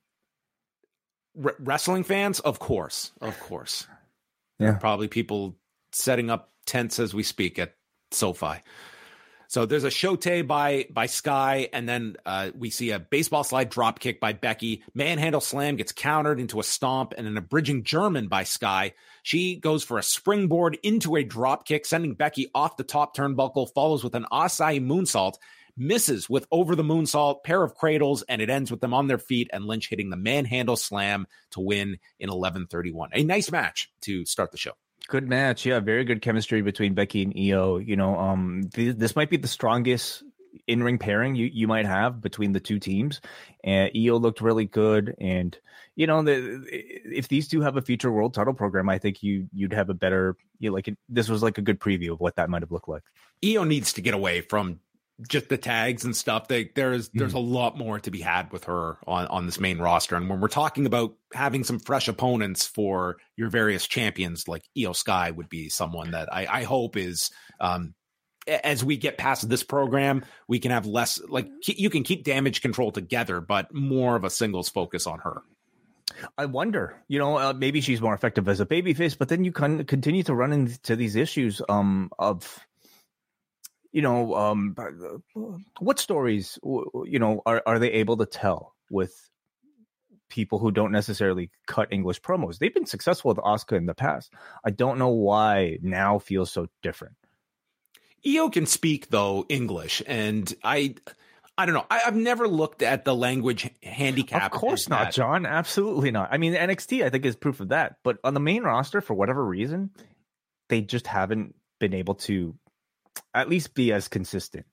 R- wrestling fans? Of course. Of course. Yeah. Probably people setting up tents as we speak at SoFi. So there's a shote by by Sky, and then uh, we see a baseball slide drop kick by Becky. Manhandle slam gets countered into a stomp, and an abridging German by Sky. She goes for a springboard into a drop kick, sending Becky off the top turnbuckle, follows with an Asai moonsault, misses with over the moonsault, pair of cradles, and it ends with them on their feet, and Lynch hitting the manhandle slam to win in eleven thirty-one. A nice match to start the show. Good match. Yeah, very good chemistry between Becky and Io. You know, um, th- this might be the strongest in-ring pairing you, you might have between the two teams. And Io looked really good. And, you know, the, if these two have a future world title program, I think you, you'd have a better, you know, like it, this was like a good preview of what that might have looked like. Io needs to get away from just the tags and stuff. They, there's there's mm. a lot more to be had with her on, on this main roster. And when we're talking about having some fresh opponents for your various champions, like Io Sky would be someone that I, I hope is, um, as we get past this program, we can have less, like you can keep Damage Control together, but more of a singles focus on her. I wonder, you know, uh, maybe she's more effective as a babyface, but then you can continue to run into these issues um, of, you know, um, what stories, you know, are, are they able to tell with people who don't necessarily cut English promos? They've been successful with Asuka in the past. I don't know why now feels so different. Io can speak, though, English, and I... I don't know. I, I've never looked at the language handicap. Of course not, that. John. Absolutely not. I mean, N X T, I think, is proof of that. But on the main roster, for whatever reason, they just haven't been able to at least be as consistent.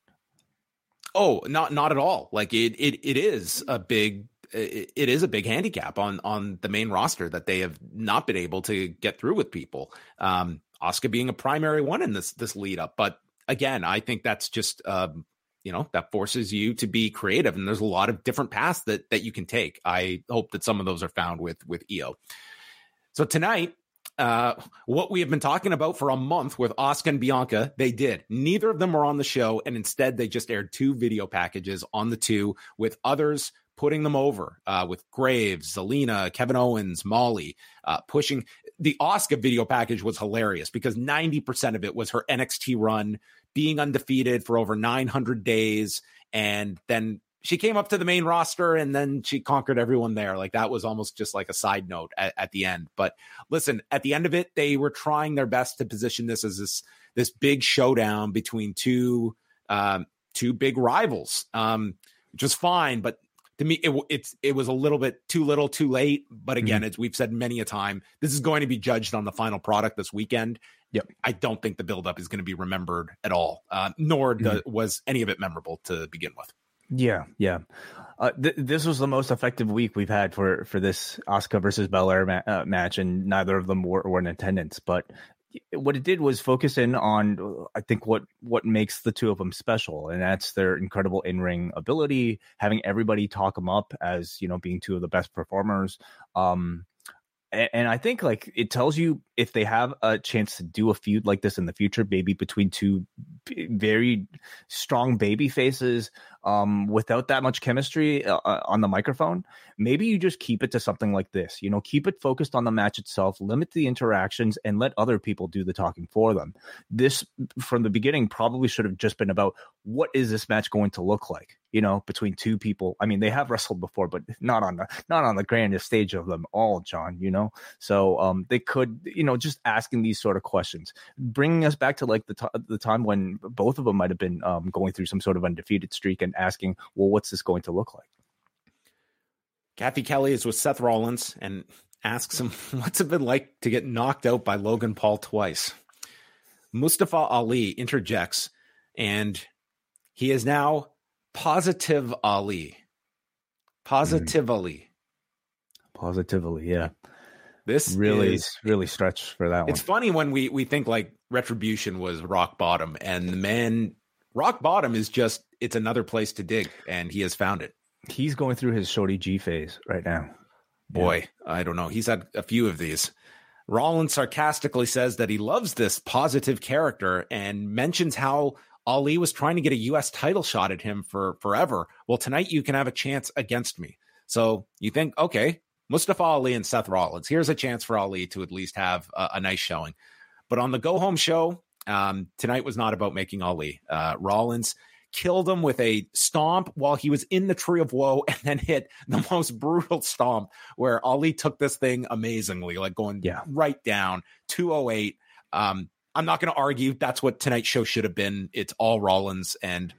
Oh, not not at all. Like it it it is a big it, it is a big handicap on on the main roster that they have not been able to get through with people. Um, Asuka being a primary one in this this lead up, but again, I think that's just. Um, You know, that forces you to be creative, and there's a lot of different paths that that you can take. I hope that some of those are found with with Io. So tonight, uh, what we have been talking about for a month with Asuka and Bianca, they did. Neither of them were on the show, and instead they just aired two video packages on the two, with others putting them over, uh, with Graves, Zelina, Kevin Owens, Molly, uh, pushing. The Asuka video package was hilarious because ninety percent of it was her N X T run, being undefeated for over nine hundred days. And then she came up to the main roster and then she conquered everyone there. Like that was almost just like a side note at, at the end. But listen, at the end of it, they were trying their best to position this as this, this big showdown between two, um, two big rivals, um, which was fine. But to me, it, it's, it was a little bit too little, too late. But again, mm-hmm. as we've said many a time, this is going to be judged on the final product this weekend. Yep. I don't think the buildup is going to be remembered at all, uh, nor mm-hmm. the, was any of it memorable to begin with. Yeah, yeah. Uh, th- this was the most effective week we've had for, for this Asuka versus Belair ma- uh, match, and neither of them were, were in attendance. But what it did was focus in on, I think, what what makes the two of them special, and that's their incredible in-ring ability, having everybody talk them up as, you know, being two of the best performers. Um, and, and I think like it tells you if they have a chance to do a feud like this in the future, maybe between two very strong baby faces, um, without that much chemistry uh, on the microphone, maybe you just keep it to something like this, you know, keep it focused on the match itself, limit the interactions, and let other people do the talking for them. This, from the beginning, probably should have just been about what is this match going to look like, you know, between two people. I mean, they have wrestled before, but not on the not on the grandest stage of them all, John, you know. So um, they could, you know, just asking these sort of questions, bringing us back to like the t- the time when both of them might have been um, going through some sort of undefeated streak and asking, well, what's this going to look like? Kathy Kelly is with Seth Rollins and asks him, what's it been like to get knocked out by Logan Paul twice? Mustafa Ali interjects, and he is now Positive Ali. Positively. Mm. Positively, yeah. This really, is, really stretched for that one. It's funny when we, we think like Retribution was rock bottom, and the man, rock bottom is just, it's another place to dig, and he has found it. He's going through his Shorty G phase right now. Boy, yeah. I don't know. He's had a few of these. Rollins sarcastically says that he loves this positive character and mentions how Ali was trying to get a U S title shot at him for forever. Well, tonight you can have a chance against me. So you think, okay, Mustafa Ali and Seth Rollins, here's a chance for Ali to at least have a, a nice showing. But on the go-home show, um, tonight was not about making Ali. Uh, Rollins killed him with a stomp while he was in the Tree of Woe, and then hit the most brutal stomp where Ali took this thing amazingly, like going yeah. right down, two oh eight. Um, I'm not going to argue. That's what tonight's show should have been. It's all Rollins, and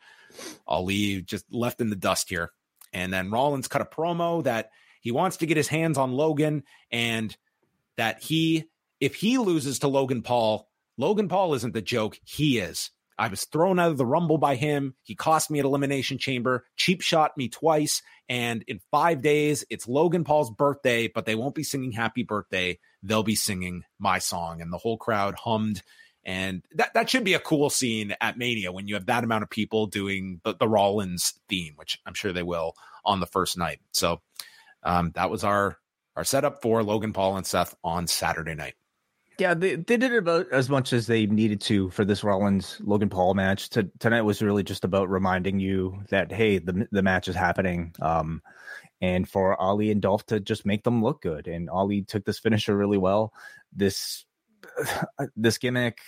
Ali just left in the dust here. And then Rollins cut a promo that he wants to get his hands on Logan, and that he, if he loses to Logan Paul, Logan Paul isn't the joke. He is. I was thrown out of the Rumble by him. He cost me at Elimination Chamber, cheap shot me twice. And in five days, it's Logan Paul's birthday, but they won't be singing happy birthday. They'll be singing my song. And the whole crowd hummed. And that, that should be a cool scene at Mania when you have that amount of people doing the, the Rollins theme, which I'm sure they will on the first night. So um, that was our, our setup for Logan Paul and Seth on Saturday night. Yeah, they, they did it about as much as they needed to for this Rollins Logan Paul match. To, tonight was really just about reminding you that, hey, the the match is happening, um, and for Ali and Dolph to just make them look good. And Ali took this finisher really well. This this gimmick,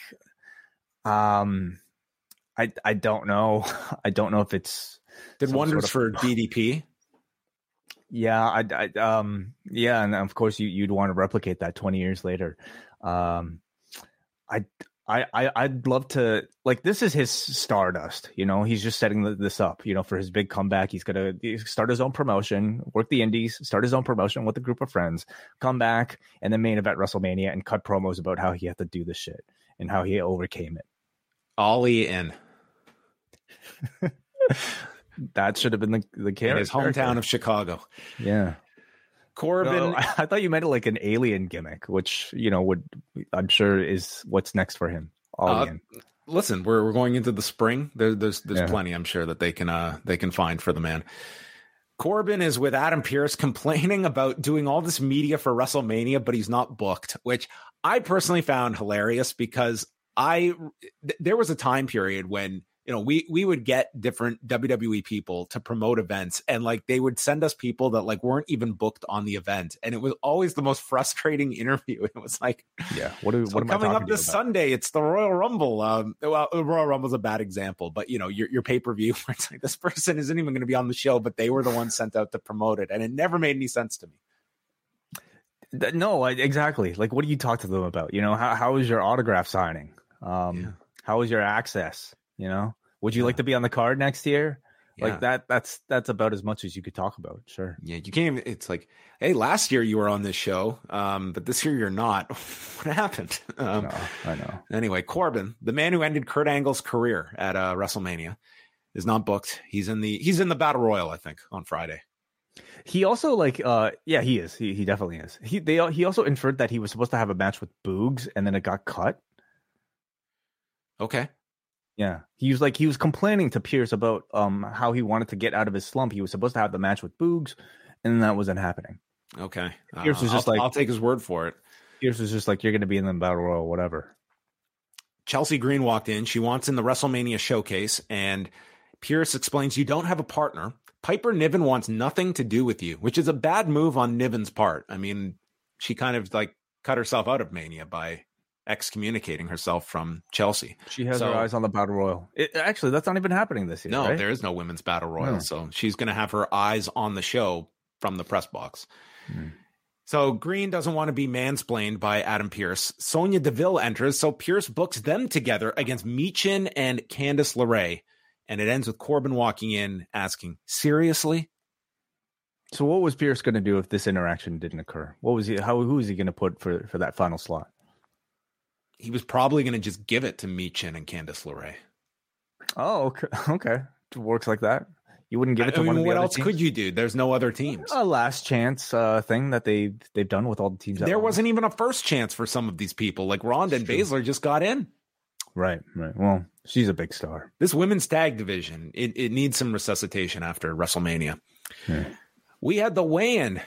um, I I don't know. I don't know if it's did wonders sort of, for D D P. Yeah, I, I um yeah, and of course you you'd want to replicate that twenty years later. Um, I, I, I, I'd love to, like, this is his Stardust, you know, he's just setting this up, you know, for his big comeback. He's going to start his own promotion, work the indies, start his own promotion with a group of friends, come back, and then main event WrestleMania and cut promos about how he had to do this shit and how he overcame it. Ollie in. That should have been the, the character. In his hometown of Chicago. Yeah. Corbin, no, I, I thought you meant like an alien gimmick, which, you know, would, I'm sure is what's next for him. Uh, listen, we're we're going into the spring. There, there's there's yeah. plenty, I'm sure, that they can uh they can find for the man. Corbin is with Adam Pearce complaining about doing all this media for WrestleMania, but he's not booked, which I personally found hilarious because I th- there was a time period when, you know, we, we would get different W W E people to promote events, and like they would send us people that like weren't even booked on the event. And it was always the most frustrating interview. It was like, yeah, what, are, so what am coming I up this Sunday? It's the Royal Rumble. Um, well, the Royal Rumble's a bad example, but you know, your, your pay-per-view, where it's like this person isn't even going to be on the show, but they were the ones sent out to promote it. And it never made any sense to me. No, I, exactly. Like, what do you talk to them about? You know, how, how is your autograph signing? Um, yeah. How is your access? You know, would you yeah. like to be on the card next year? Yeah. Like that, that's, that's about as much as you could talk about. Sure. Yeah. You can't even, it's like, hey, last year you were on this show, um, but this year you're not. What happened? Um, no, I know. Anyway, Corbin, the man who ended Kurt Angle's career at uh, WrestleMania, is not booked. He's in the, he's in the Battle Royal, I think, on Friday. He also like, uh, yeah, he is. He he definitely is. He they he also inferred that he was supposed to have a match with Boogs, and then it got cut. Okay. Yeah, he was like he was complaining to Pierce about um how he wanted to get out of his slump. He was supposed to have the match with Boogs, and that wasn't happening. Okay. Pierce was uh, just I'll, like, I'll take his word for it. Pierce was just like, you're going to be in the battle royal, whatever. Chelsea Green walked in. She wants in the WrestleMania showcase, and Pierce explains you don't have a partner. Piper Niven wants nothing to do with you, which is a bad move on Niven's part. I mean, she kind of like cut herself out of Mania by excommunicating herself from Chelsea. She has so, her eyes on the battle royal. It, actually, that's not even happening this year. No, right? there is no women's battle royal. No. So she's going to have her eyes on the show from the press box. Hmm. So Green doesn't want to be mansplained by Adam Pearce. Sonya Deville enters, so Pearce books them together against Michin and Candice LeRae. And it ends with Corbin walking in asking, seriously? So what was Pierce going to do if this interaction didn't occur? What was he? How? Who was he going to put for, for that final slot? He was probably going to just give it to Michin and Candice LeRae. Oh, okay. okay. It works like that. You wouldn't give it to I mean, one of the what other else teams? could you do? There's no other teams. A last chance uh, thing that they they've done with all the teams. There wasn't even a first chance for some of these people. Like Ronda and Baszler just got in. Right, right. Well, she's a big star. This women's tag division, it, it needs some resuscitation after WrestleMania. Yeah. We had the weigh-in.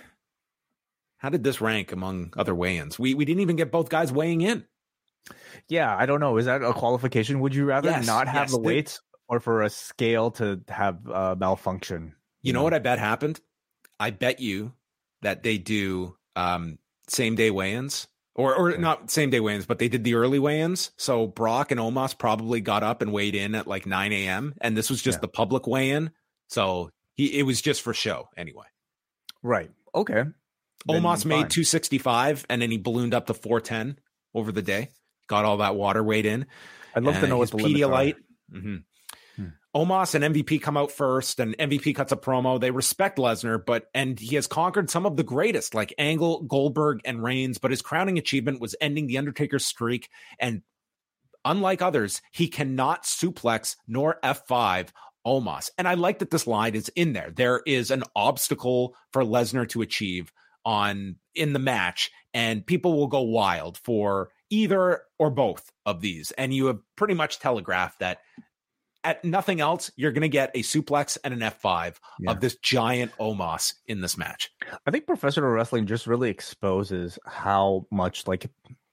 How did this rank among other weigh-ins? We we didn't even get both guys weighing in. Yeah, I don't know. Is that a qualification? Would you rather Yes, not have yes. the The- weights or for a scale to have uh, malfunction? You know what I bet happened? I bet you that they do um, same-day weigh-ins. Or, or Okay. not same-day weigh-ins, but they did the early weigh-ins. So Brock and Omos probably got up and weighed in at like nine a.m. And this was just Yeah. the public weigh-in. So he it was just for show anyway. Right. Okay. Then Omos fine. made two sixty-five, and then he ballooned up to four ten over the day. Got all that water weighed in. I'd love to And know what his the limits Pedialyte. are. Mhm. Hmm. Omos and M V P come out first, and M V P cuts a promo. They respect Lesnar, but and he has conquered some of the greatest, like Angle, Goldberg, and Reigns. But his crowning achievement was ending the Undertaker's streak. And unlike others, he cannot suplex nor F five Omos. And I like that this line is in there. There is an obstacle for Lesnar to achieve on in the match, and people will go wild for either or both of these. And you have pretty much telegraphed that at nothing else, you're going to get a suplex and an F five Yeah. of this giant Omos in this match. I think professional wrestling just really exposes how much like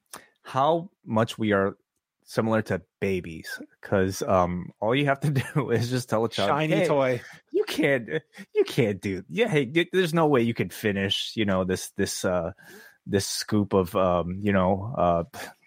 how much we are similar to babies, because um all you have to do is just tell a child, Shiny "Hey, toy. you can't you can't do yeah hey y- there's no way you could finish you know this this uh this scoop of um you know uh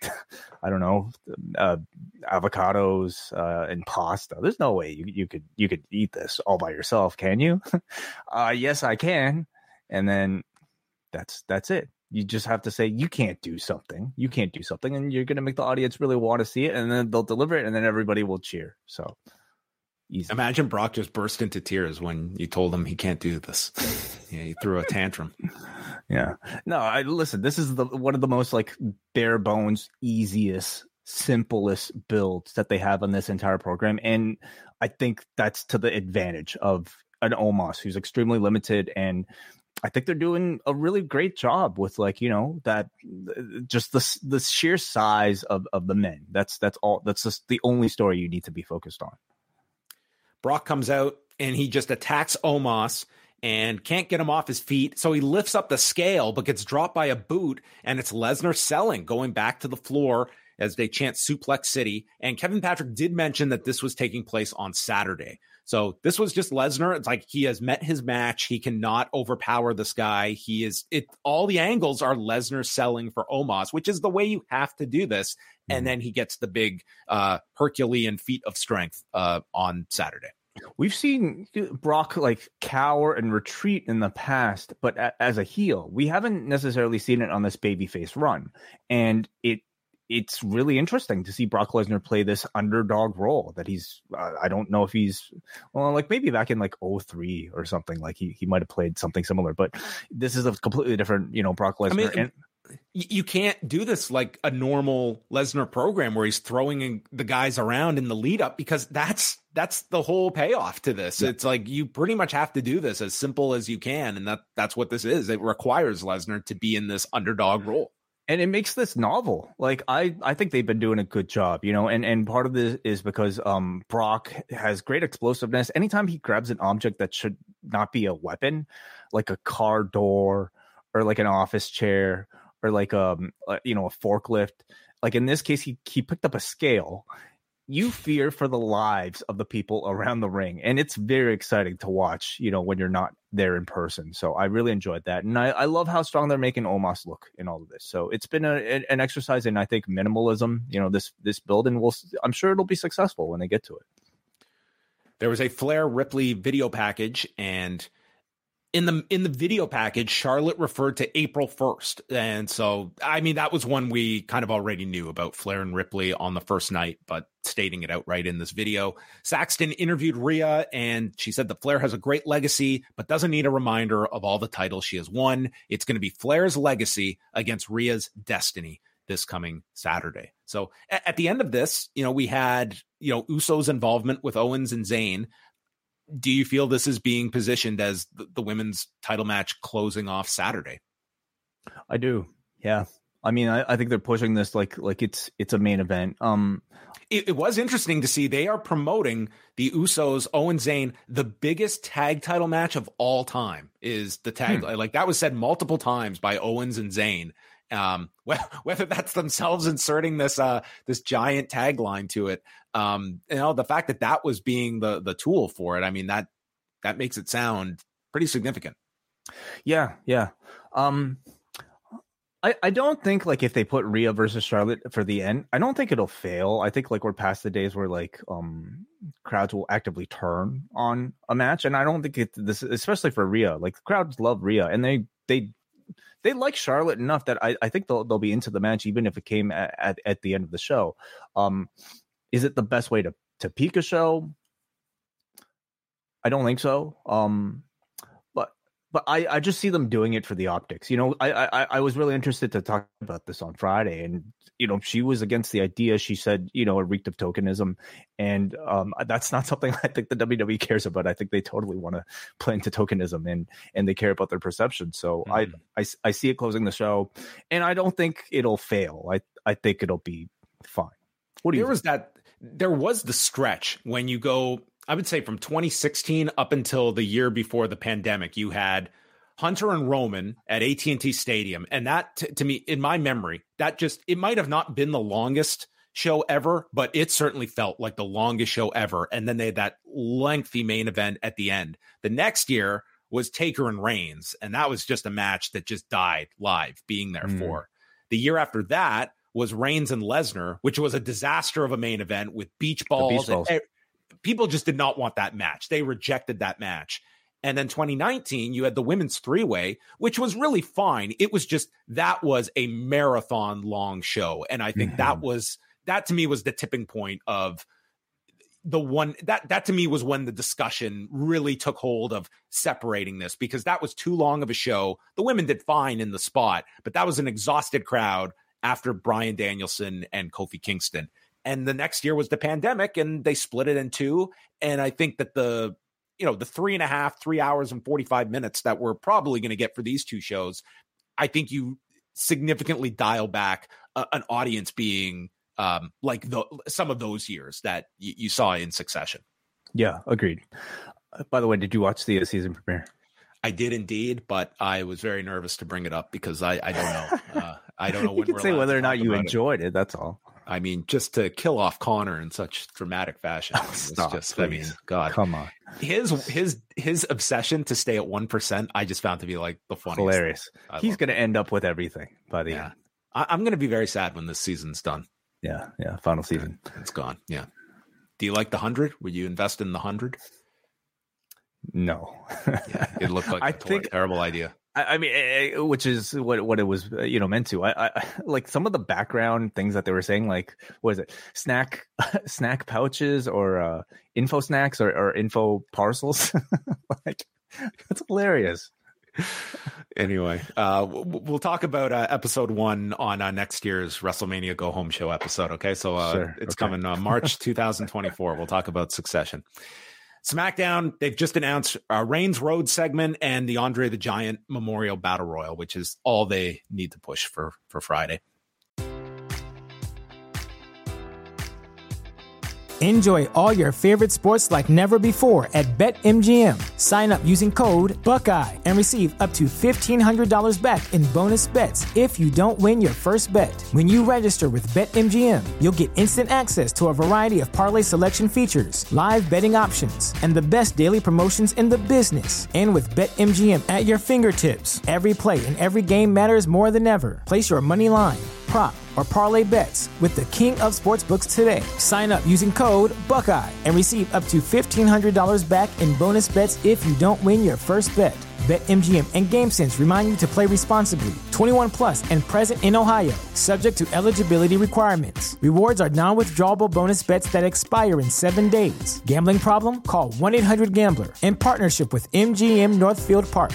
I don't know uh avocados uh and pasta. There's no way you, you could you could eat this all by yourself, can you? uh yes I can. And then that's that's it. You just have to say you can't do something you can't do something and you're going to make the audience really want to see it, and then they'll deliver it, and then everybody will cheer. So easy. Imagine Brock just burst into tears when you told him he can't do this. Yeah, he threw a tantrum. Yeah. No, I listen, this is the one of the most like bare bones, easiest, simplest builds that they have on this entire program. And I think that's to the advantage of an Omos who's extremely limited. And I think they're doing a really great job with like, you know, that just the the sheer size of, of the men. That's that's all that's just the only story you need to be focused on. Brock comes out and he just attacks Omos and can't get him off his feet. So he lifts up the scale, but gets dropped by a boot. And it's Lesnar selling, going back to the floor as they chant Suplex City. And Kevin Patrick did mention that this was taking place on Saturday. So this was just Lesnar. It's like he has met his match. He cannot overpower this guy. He is it. All the angles are Lesnar selling for Omos, which is the way you have to do this. And then he gets the big uh, Herculean feat of strength uh, on Saturday. We've seen Brock like cower and retreat in the past, but a- as a heel, we haven't necessarily seen it on this babyface run. And it it's really interesting to see Brock Lesnar play this underdog role that he's, uh, I don't know if he's, well, like maybe back in like oh three or something, like he, he might have played something similar, but this is a completely different, you know, Brock Lesnar. I mean, and, you can't do this like a normal Lesnar program where he's throwing in the guys around in the lead up, because that's that's the whole payoff to this. Yeah. It's like you pretty much have to do this as simple as you can, and that that's what this is. It requires Lesnar to be in this underdog role. And it makes this novel. Like I, I think they've been doing a good job, you know, and, and part of this is because um Brock has great explosiveness. Anytime he grabs an object that should not be a weapon, like a car door or like an office chair or like um uh, you know, a forklift. Like in this case, he he picked up a scale. You fear for the lives of the people around the ring, and it's very exciting to watch, you know, when you're not there in person. So I really enjoyed that, and I, I love how strong they're making Omos look in all of this. So it's been a, an exercise in, I think, minimalism. You know, this this build, and we'll I'm sure it'll be successful when they get to it. There was a Flair Ripley video package, and in the in the video package, Charlotte referred to April first. And so, I mean, that was one we kind of already knew about, Flair and Ripley on the first night, but stating it outright in this video. Saxton interviewed Rhea, and she said that Flair has a great legacy, but doesn't need a reminder of all the titles she has won. It's going to be Flair's legacy against Rhea's destiny this coming Saturday. So at, at the end of this, you know, we had, you know, Uso's involvement with Owens and Zayn. Do you feel this is being positioned as the, the women's title match closing off Saturday? I do. Yeah. I mean, I, I think they're pushing this like like it's it's a main event. Um, it, it was interesting to see they are promoting the Usos, Owen Zayn, the biggest tag title match of all time is the tag. Hmm. Like that was said multiple times by Owens and Zayn. Um, whether that's themselves inserting this uh this giant tagline to it, um, you know, the fact that that was being the the tool for it, I mean, that that makes it sound pretty significant. Yeah, yeah. Um, I I don't think like if they put Rhea versus Charlotte for the end, I don't think it'll fail. I think like we're past the days where like um crowds will actively turn on a match, and I don't think it this especially for Rhea. Like the crowds love Rhea, and they they. They like Charlotte enough that I, I think they'll they'll be into the match even if it came at, at, at the end of the show. Um, is it the best way to to peak a show? I don't think so. Um, but but I, I just see them doing it for the optics. You know, I, I I was really interested to talk about this on Friday, and you know, she was against the idea. She said, you know, it reeked of tokenism, and um, that's not something I think the W W E cares about. I think they totally want to play into tokenism, and and they care about their perception. So mm-hmm. I, I I see it closing the show, and I don't think it'll fail. I I think it'll be fine. What do you? There was that. There was the stretch when you go, I would say from twenty sixteen up until the year before the pandemic, you had Hunter and Roman at A T and T Stadium. And that, t- to me, in my memory, that just, it might have not been the longest show ever, but it certainly felt like the longest show ever. And then they had that lengthy main event at the end. The next year was Taker and Reigns, and that was just a match that just died live being there mm. for. The year after that was Reigns and Lesnar, which was a disaster of a main event with beach balls. Beach balls. And, and people just did not want that match. They rejected that match. And then twenty nineteen, you had the women's three-way, which was really fine. It was just, that was a marathon long show. And I think mm-hmm. that was, that to me was the tipping point of the one, that, that to me was when the discussion really took hold of separating this, because that was too long of a show. The women did fine in the spot, but that was an exhausted crowd after Bryan Danielson and Kofi Kingston. And the next year was the pandemic, and they split it in two. And I think that the, you know, the three and a half, three hours and forty-five minutes that we're probably going to get for these two shows, I think you significantly dial back uh, an audience being um, like the, some of those years that y- you saw in succession. Yeah, agreed. Uh, by the way, did you watch the season premiere? I did indeed, but I was very nervous to bring it up because I, I don't know. Uh, I don't know when you can we're say whether or not you enjoyed it. it. That's all. I mean, just to kill off Connor in such dramatic fashion. Oh, stop, just, please. I mean, God, come on. His his his obsession to stay at one percent, I just found to be like the funniest. Hilarious. He's going to end up with everything by the yeah. end. I, I'm going to be very sad when this season's done. Yeah, yeah. Final season. It's gone. Yeah. Do you like the hundred? Would you invest in the hundred? No. Yeah, it looked like I a think, terrible idea. I mean, which is what what it was, you know, meant to. I, I like some of the background things that they were saying, like what is it, snack snack pouches or uh, info snacks or, or info parcels. Like that's hilarious. Anyway, uh, we'll talk about uh, episode one on uh, next year's WrestleMania Go Home Show episode. Okay, so uh, sure. it's okay. coming uh, March two thousand twenty-four. We'll talk about Succession. SmackDown, they've just announced a Reigns Road segment and the Andre the Giant Memorial Battle Royal, which is all they need to push for, for Friday. Enjoy all your favorite sports like never before at BetMGM. Sign up using code Buckeye and receive up to fifteen hundred dollars back in bonus bets if you don't win your first bet. When you register with BetMGM, you'll get instant access to a variety of parlay selection features, live betting options, and the best daily promotions in the business. And with BetMGM at your fingertips, every play and every game matters more than ever. Place your money line, prop, or parlay bets with the king of sportsbooks today. Sign up using code Buckeye and receive up to fifteen hundred dollars back in bonus bets if you don't win your first bet. BetMGM and GameSense remind you to play responsibly. twenty-one plus and present in Ohio, subject to eligibility requirements. Rewards are non-withdrawable bonus bets that expire in seven days. Gambling problem? Call one eight hundred gambler in partnership with M G M Northfield Park.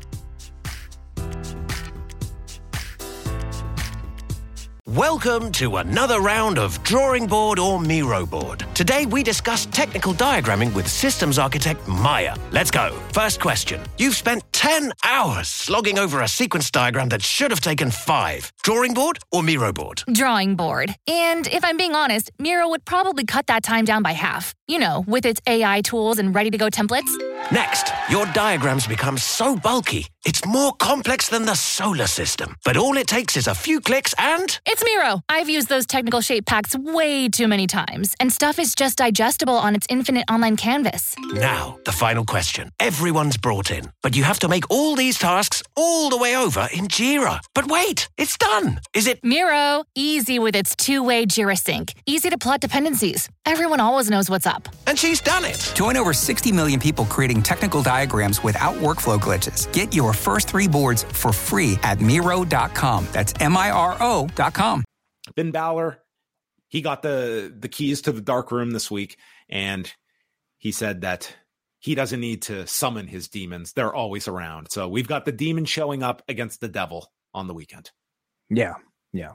Welcome to another round of Drawing Board or Miro Board. Today we discuss technical diagramming with systems architect Maya. Let's go. First question. You've spent ten hours slogging over a sequence diagram that should have taken five. Drawing board or Miro board? Drawing board. And if I'm being honest, Miro would probably cut that time down by half. You know, with its A I tools and ready-to-go templates. Next, your diagrams become so bulky, it's more complex than the solar system. But all it takes is a few clicks and... It's Miro. I've used those technical shape packs way too many times, and stuff is just digestible on its infinite online canvas. Now, the final question. Everyone's brought in, but you have to make all these tasks all the way over in Jira. But wait, it's done. Is it... Miro. Easy with its two-way Jira sync. Easy to plot dependencies. Everyone always knows what's up. And she's done it. Join over sixty million people creating technical diagrams without workflow glitches. Get your first three boards for free at Miro dot com. That's M I R O dot com. Finn Balor, he got the, the keys to the dark room this week, and he said that he doesn't need to summon his demons. They're always around. So we've got the demon showing up against the devil on the weekend. Yeah, yeah.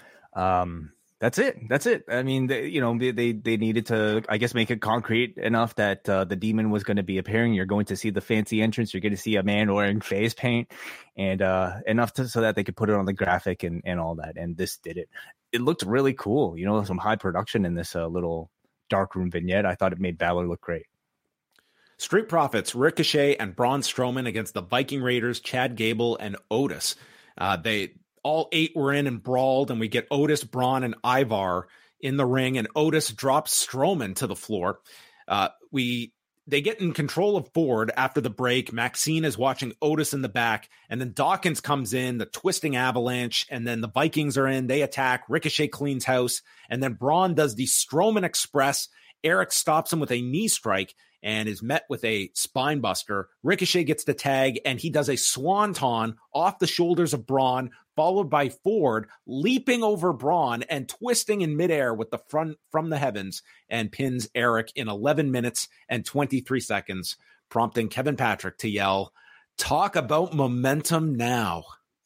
Um, that's it. That's it. I mean, they, you know, they, they they needed to, I guess, make it concrete enough that uh, the demon was going to be appearing. You're going to see the fancy entrance. You're going to see a man wearing face paint, and uh, enough to, so that they could put it on the graphic and, and all that. And this did it. It looked really cool. You know, some high production in this uh, little darkroom vignette. I thought it made Balor look great. Street Profits, Ricochet, and Braun Strowman against the Viking Raiders, Chad Gable, and Otis. Uh, they all eight were in and brawled, and we get Otis, Braun, and Ivar in the ring, and Otis drops Strowman to the floor. Uh, we they get in control of Ford after the break. Maxine is watching Otis in the back, and then Dawkins comes in, the twisting avalanche, and then the Vikings are in. They attack. Ricochet cleans house, and then Braun does the Strowman Express. Eric stops him with a knee strike and is met with a spine buster. Ricochet gets the tag, and he does a swanton off the shoulders of Braun, followed by Ford leaping over Braun and twisting in midair with the front from the heavens, and pins Eric in eleven minutes and twenty-three seconds, prompting Kevin Patrick to yell, "Talk about momentum now."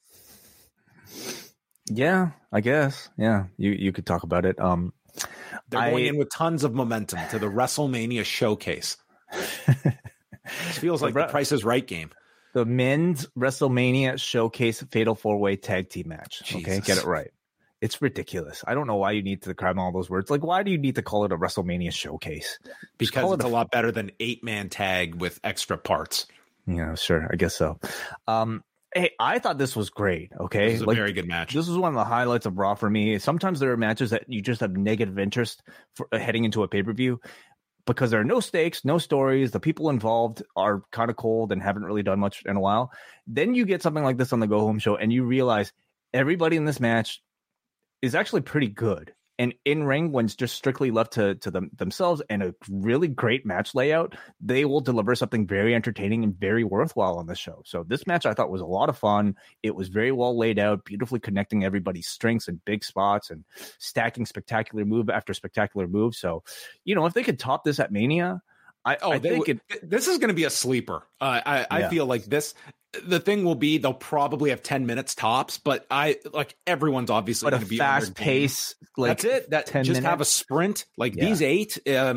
Yeah, I guess. Yeah, you, you could talk about it. Um, They're going I, in with tons of momentum to the WrestleMania showcase. It feels like the Price is Right game. The men's WrestleMania showcase fatal four-way tag team match. Jesus. Okay, get it right. It's ridiculous. I don't know why you need to cram all those words. Like, why do you need to call it a WrestleMania showcase? Because it's a, a lot better than eight-man tag with extra parts. Yeah, sure. I guess so. Um, hey, I thought this was great. Okay, This is a like, very good match. This is one of the highlights of Raw for me. Sometimes there are matches that you just have negative interest for uh, heading into a pay-per-view, because there are no stakes, no stories. The people involved are kind of cold and haven't really done much in a while. Then you get something like this on the Go Home Show, and you realize everybody in this match is actually pretty good. And in ring, when it's just strictly left to, to them, themselves and a really great match layout, they will deliver something very entertaining and very worthwhile on the show. So this match I thought was a lot of fun. It was very well laid out, beautifully connecting everybody's strengths and big spots and stacking spectacular move after spectacular move. So, you know, if they could top this at Mania, I, oh, I they, think it, this is going to be a sleeper. Uh, I, I Yeah. feel like this. The thing will be they'll probably have ten minutes tops, but I like everyone's obviously but going a to be fast on their game. pace. Like That's it. That ten just minutes. have a sprint like Yeah. these eight. Um,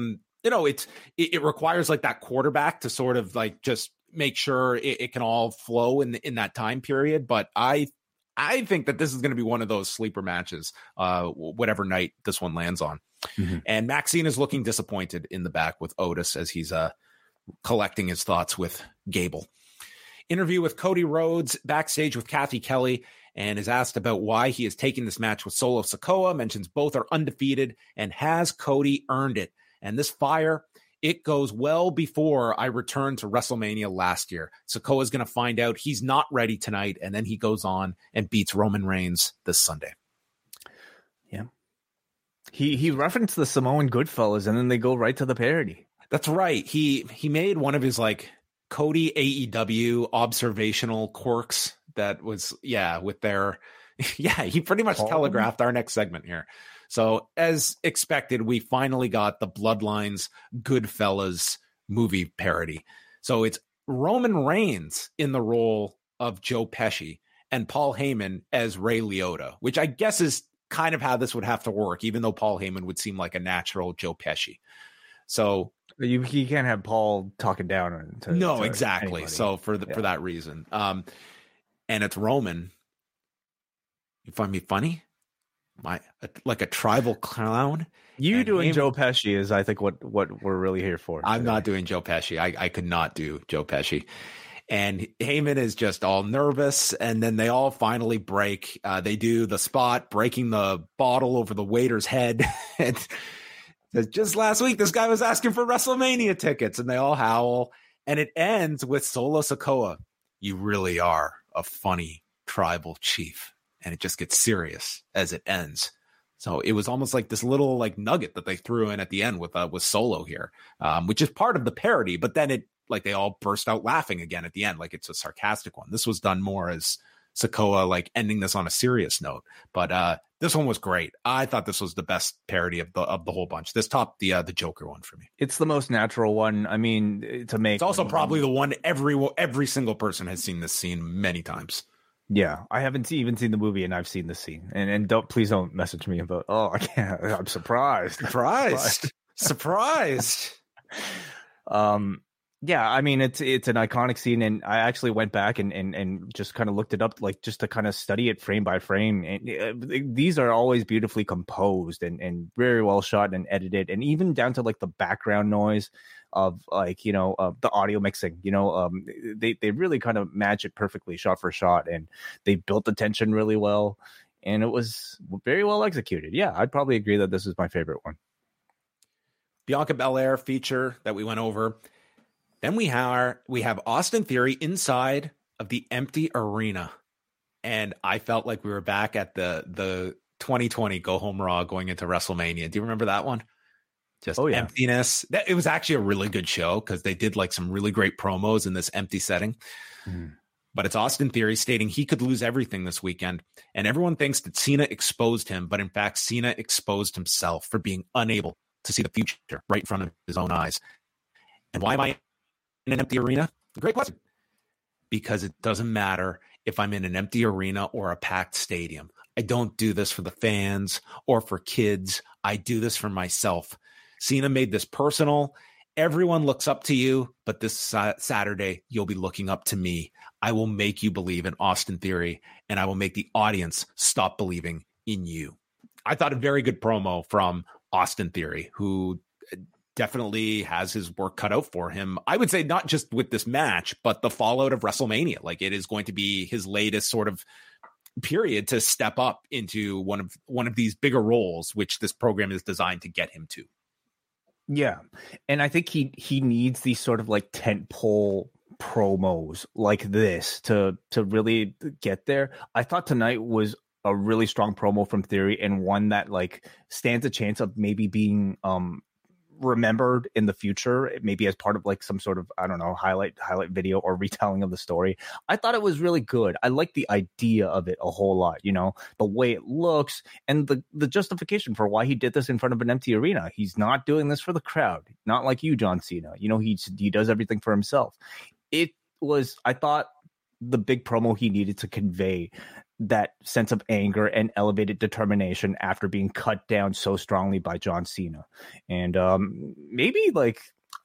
you know, it's it, it requires like that quarterback to sort of like just make sure it, it can all flow in in that time period. But I I think that this is going to be one of those sleeper matches, uh, whatever night this one lands on. Mm-hmm. And Maxine is looking disappointed in the back with Otis as he's uh, collecting his thoughts with Gable. Interview with Cody Rhodes backstage with Kathy Kelly, and is asked about why he is taking this match with Solo Sikoa, mentions both are undefeated, and has Cody earned it? And this fire, it goes well before I returned to WrestleMania last year. Sikoa is going to find out he's not ready tonight, and then he goes on and beats Roman Reigns this Sunday. Yeah. He he referenced the Samoan Goodfellas, and then they go right to the parody. That's right. He he made one of his like Cody A E W observational quirks that was, yeah, with their, yeah, he pretty much oh. telegraphed our next segment here. So as expected, we finally got the Bloodlines Goodfellas movie parody. So it's Roman Reigns in the role of Joe Pesci and Paul Heyman as Ray Liotta, which I guess is kind of how this would have to work, even though Paul Heyman would seem like a natural Joe Pesci. So you, you can't have Paul talking down to, no, to exactly. anybody. So for the, yeah. for that reason, um, and it's Roman. You find me funny? My like a tribal clown. You and doing Heyman, Joe Pesci is, I think, what what we're really here for. I'm today. not doing Joe Pesci. I, I could not do Joe Pesci. And Heyman is just all nervous, and then they all finally break. Uh, they do the spot, breaking the bottle over the waiter's head. And just last week, this guy was asking for WrestleMania tickets, and they all howl. And it ends with Solo Sikoa. You really are a funny tribal chief. And it just gets serious as it ends. So it was almost like this little like nugget that they threw in at the end with uh, with Solo here, um, which is part of the parody. But then it like they all burst out laughing again at the end, like it's a sarcastic one. This was done more as Sikoa like ending this on a serious note. But uh, this one was great. I thought this was the best parody of the of the whole bunch. This topped the uh, the Joker one for me. It's the most natural one. I mean, to make it's also probably the one every every single person has seen this scene many times. Yeah, I haven't see, even seen the movie, and I've seen the scene. And and don't please don't message me about. Oh, I can't. I'm surprised. Surprised. Surprised. um. Yeah, I mean it's it's an iconic scene, and I actually went back and and, and just kind of looked it up, like just to kind of study it frame by frame. And uh, these are always beautifully composed and and very well shot and edited, and even down to like the background noise of like you know uh, the audio mixing. You know, um, they they really kind of match it perfectly, shot for shot, and they built the tension really well, and it was very well executed. Yeah, I'd probably agree that this is my favorite one. Bianca Belair feature that we went over. Then we have we have Austin Theory inside of the empty arena, and I felt like we were back at the the twenty twenty Go Home Raw going into WrestleMania. Do you remember that one? Just oh, yeah. emptiness. That, it was actually a really good show because they did like some really great promos in this empty setting. Mm. But it's Austin Theory stating he could lose everything this weekend, and everyone thinks that Cena exposed him, but in fact, Cena exposed himself for being unable to see the future right in front of his own eyes. And why am I in an empty arena? Great question. Because it doesn't matter if I'm in an empty arena or a packed stadium. I don't do this for the fans or for kids. I do this for myself. Cena made this personal. Everyone looks up to you, but this sa- Saturday, you'll be looking up to me. I will make you believe in Austin Theory, and I will make the audience stop believing in you. I thought a very good promo from Austin Theory, who definitely has his work cut out for him. I would say not just with this match, but the fallout of WrestleMania. Like it is going to be his latest sort of period to step up into one of one of these bigger roles, which this program is designed to get him to. Yeah. And I think he he needs these sort of like tentpole promos like this to to really get there. I thought tonight was a really strong promo from Theory, and one that like stands a chance of maybe being um remembered in the future, maybe as part of like some sort of, I don't know, highlight highlight video or retelling of the story. I thought it was really good. I like the idea of it a whole lot, you know, the way it looks and the the justification for why he did this in front of an empty arena. He's not doing this for the crowd, not like you, John Cena. You know, he he does everything for himself. It was, I thought, the big promo he needed to convey that sense of anger and elevated determination after being cut down so strongly by John Cena. And um, maybe like,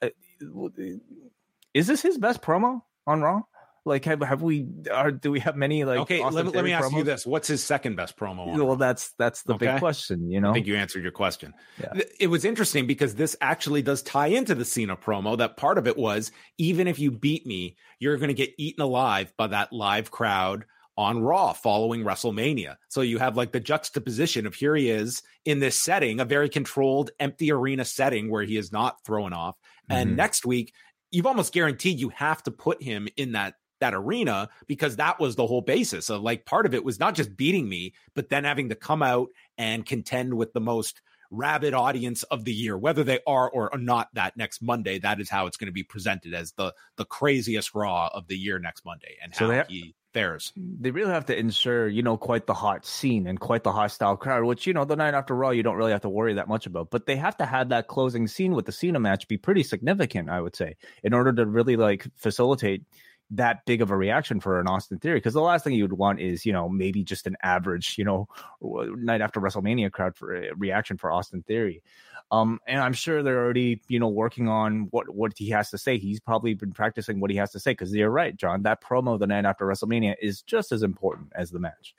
is this his best promo on Raw? Like, have have we? Are, do we have many like? Okay, let, let me ask promos? you this: what's his second best promo on? Well, that's that's the okay. big question. You know, I think you answered your question. Yeah. It was interesting because this actually does tie into the Cena promo. That part of it was, even if you beat me, you're going to get eaten alive by that live crowd on Raw following WrestleMania. So you have like the juxtaposition of here he is in this setting, a very controlled, empty arena setting where he is not thrown off. Mm-hmm. And next week, you've almost guaranteed you have to put him in that that arena, because that was the whole basis. So like part of it was not just beating me, but then having to come out and contend with the most rabid audience of the year, whether they are or not that next Monday. That is how it's going to be presented, as the the craziest Raw of the year next Monday, and so how ha- he fares. They really have to ensure, you know, quite the hot scene and quite the hostile crowd, which, you know, the night after Raw, you don't really have to worry that much about. But they have to have that closing scene with the Cena match be pretty significant, I would say, in order to really like facilitate that big of a reaction for an Austin Theory. Because the last thing you would want is, you know, maybe just an average, you know, night after WrestleMania crowd for a reaction for Austin Theory. Um, and I'm sure they're already, you know, working on what, what he has to say. He's probably been practicing what he has to say, because you're right, John, that promo the night after WrestleMania is just as important as the match.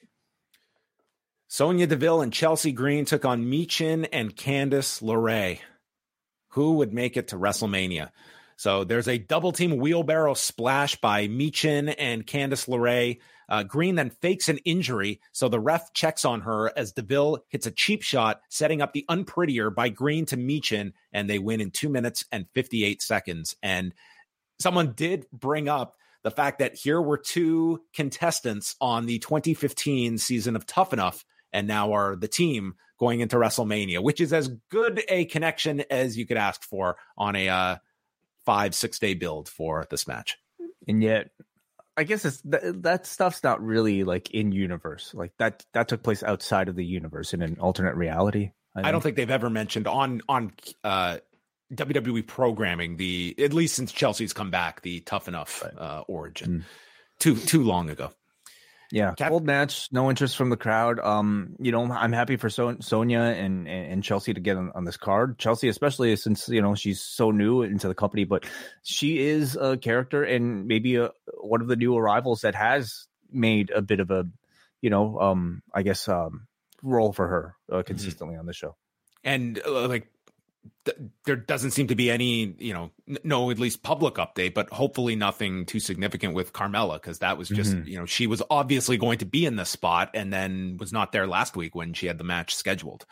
Sonya Deville and Chelsea Green took on Michin and Candice LeRae. Who would make it to WrestleMania? So there's a double team wheelbarrow splash by Michin and Candice LeRae. Uh, Green then fakes an injury, so the ref checks on her as Deville hits a cheap shot, setting up the unprettier by Green to Michin, and they win in two minutes and fifty-eight seconds. And someone did bring up the fact that here were two contestants on the twenty fifteen season of Tough Enough, and now are the team going into WrestleMania, which is as good a connection as you could ask for on a uh, five, six day build for this match. And yet, I guess it's th- that stuff's not really like in universe. Like that, that took place outside of the universe in an alternate reality. I, I don't think they've ever mentioned on, on uh, W W E programming, the, at least since Chelsea's come back, the Tough Enough right. uh, origin mm. too, too long ago. Yeah, Cap- cold match, no interest from the crowd. Um, you know, I'm happy for so- Sonya and, and Chelsea to get on, on this card. Chelsea, especially since, you know, she's so new into the company, but she is a character and maybe a, one of the new arrivals that has made a bit of a, you know, um, I guess, um, role for her uh, consistently mm-hmm. on the show. And uh, like, th- there doesn't seem to be any, you know, n- no, at least public update, but hopefully nothing too significant with Carmella, because that was just, mm-hmm. you know, she was obviously going to be in this spot and then was not there last week when she had the match scheduled.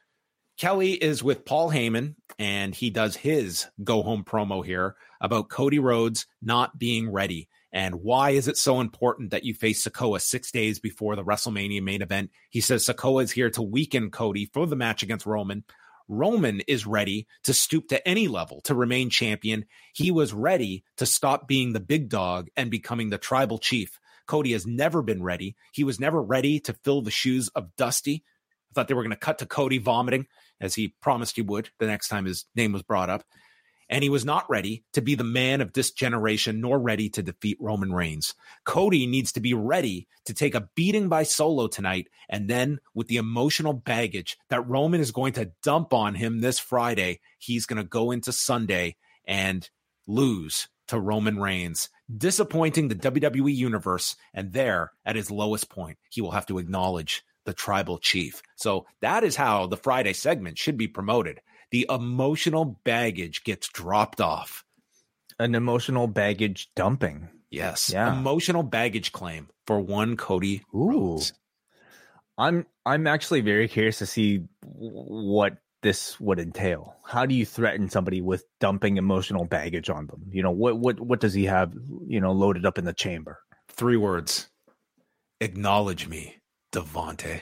Kelly is with Paul Heyman, and he does his go home promo here about Cody Rhodes not being ready. And why is it so important that you face Sikoa six days before the WrestleMania main event? He says Sikoa is here to weaken Cody for the match against Roman. Roman is ready to stoop to any level to remain champion. He was ready to stop being the big dog and becoming the tribal chief. Cody has never been ready. He was never ready to fill the shoes of Dusty. I thought they were going to cut to Cody vomiting, as he promised he would the next time his name was brought up. And he was not ready to be the man of this generation, nor ready to defeat Roman Reigns. Cody needs to be ready to take a beating by Solo tonight, and then with the emotional baggage that Roman is going to dump on him this Friday, he's going to go into Sunday and lose to Roman Reigns, disappointing the W W E Universe, and there, at his lowest point, he will have to acknowledge the tribal chief. So that is how the Friday segment should be promoted. The emotional baggage gets dropped off. An emotional baggage dumping. Yes. Yeah. Emotional baggage claim for one Cody Ooh. Rhodes. I'm I'm actually very curious to see what this would entail. How do you threaten somebody with dumping emotional baggage on them? You know, what what what does he have, you know, loaded up in the chamber? Three words. Acknowledge me, Devontae.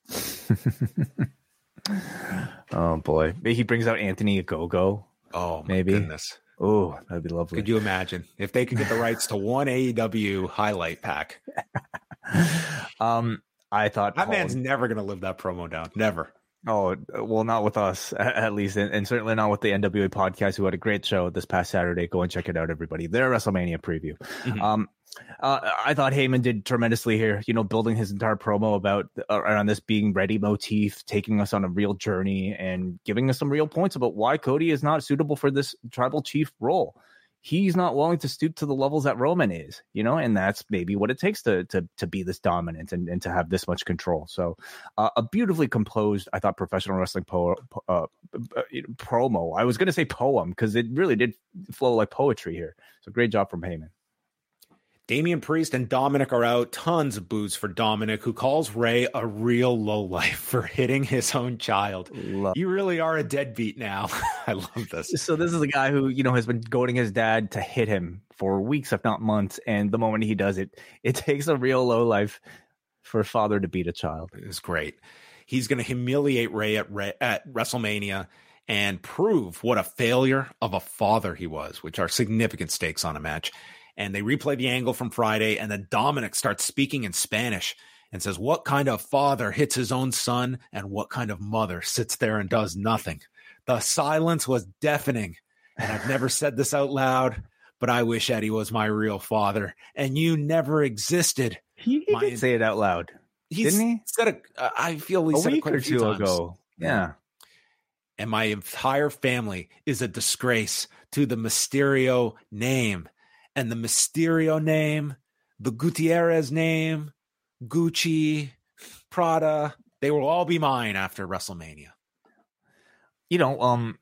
Oh boy, maybe he brings out Anthony Ogogo. Oh my maybe. goodness! Oh, that'd be lovely. Could you imagine if they could get the rights to one A E W highlight pack? um, I thought that Paul... man's never going to live that promo down. Never. Oh, well, not with us, at least, and, and certainly not with the N W A podcast, who had a great show this past Saturday. Go and check it out, everybody. Their WrestleMania preview. Mm-hmm. Um, uh, I thought Heyman did tremendously here, you know, building his entire promo about uh, around this being ready motif, taking us on a real journey and giving us some real points about why Cody is not suitable for this tribal chief role. He's not willing to stoop to the levels that Roman is, you know, and that's maybe what it takes to to to be this dominant and, and to have this much control. So uh, a beautifully composed, I thought, professional wrestling po- uh, promo. I was going to say poem because it really did flow like poetry here. So great job from Heyman. Damian Priest and Dominic are out. Tons of boos for Dominic, who calls Ray a real lowlife for hitting his own child. Love you really are a deadbeat now. I love this. So this is a guy who, you know, has been goading his dad to hit him for weeks, if not months. And the moment he does it, it takes a real lowlife for a father to beat a child. It's great. He's going to humiliate Ray at, Ray at WrestleMania and prove what a failure of a father he was, which are significant stakes on a match. And they replay the angle from Friday, and then Dominic starts speaking in Spanish and says, what kind of father hits his own son, and what kind of mother sits there and does nothing? The silence was deafening, and I've never said this out loud, but I wish Eddie was my real father, and you never existed. He, he did say it out loud, He's didn't he? Said it, uh, I feel he a said week it quite or a few two times. ago. Yeah. And my entire family is a disgrace to the Mysterio name. And the Mysterio name, the Gutierrez name, Gucci, Prada, they will all be mine after WrestleMania. You know, um,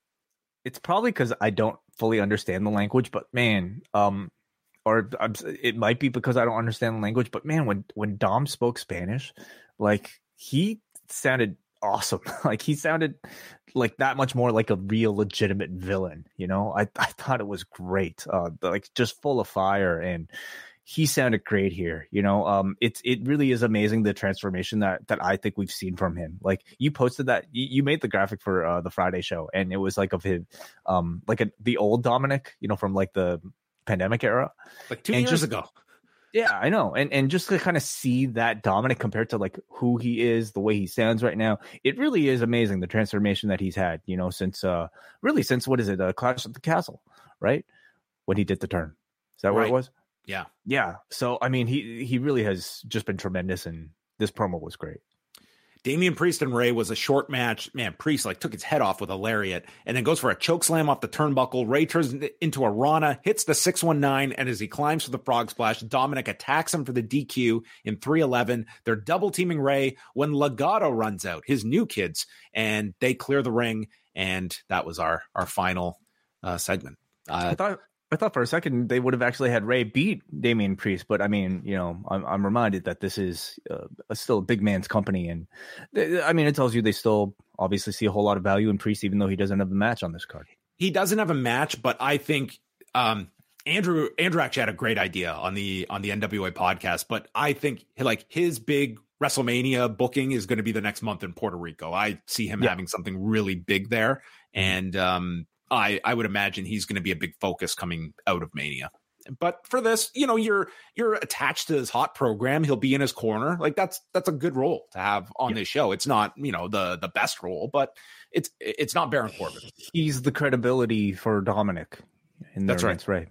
it's probably because I don't fully understand the language, but man, um, or I'm, it might be because I don't understand the language, but man, when, when Dom spoke Spanish, like he sounded awesome. Like he sounded like that much more like a real legitimate villain, you know. I, I thought it was great, uh like just full of fire, and he sounded great here, you know. Um it's it really is amazing the transformation that that I think we've seen from him. Like you posted that, you, you made the graphic for uh, the Friday show, and it was like of his um like a, the old Dominic, you know, from like the pandemic era, like two and years just, ago. Yeah, I know. And and just to kind of see that Dominic compared to like who he is, the way he sounds right now, it really is amazing, the transformation that he's had, you know, since uh really since what is it, uh, Clash at the Castle, right? When he did the turn. Is that right. where it was? Yeah. Yeah. So I mean, he he really has just been tremendous, and this promo was great. Damian Priest and Ray was a short match. Man, Priest like took his head off with a lariat and then goes for a choke slam off the turnbuckle. Ray turns into a Rana, hits the six one nine, and as he climbs for the frog splash, Dominic attacks him for the D Q in three eleven. They're double teaming Ray when Legado runs out, his new kids, and they clear the ring, and that was our our final uh, segment. Uh, I thought I thought for a second they would have actually had Ray beat Damian Priest, but I mean, you know, I'm, I'm reminded that this is uh, a, still a big man's company, and they, I mean, it tells you they still obviously see a whole lot of value in Priest, even though he doesn't have a match on this card. He doesn't have a match, but I think um, Andrew Andrew actually had a great idea on the on the N W A podcast. But I think like his big WrestleMania booking is going to be the next month in Puerto Rico. I see him yeah. having something really big there, and um, I, I would imagine he's going to be a big focus coming out of Mania. But for this, you know, you're you're attached to his hot program. He'll be in his corner. Like that's that's a good role to have on yeah. this show. It's not, you know, the the best role, but it's it's not Baron Corbin. He's the credibility for Dominic. In that's right. That's right.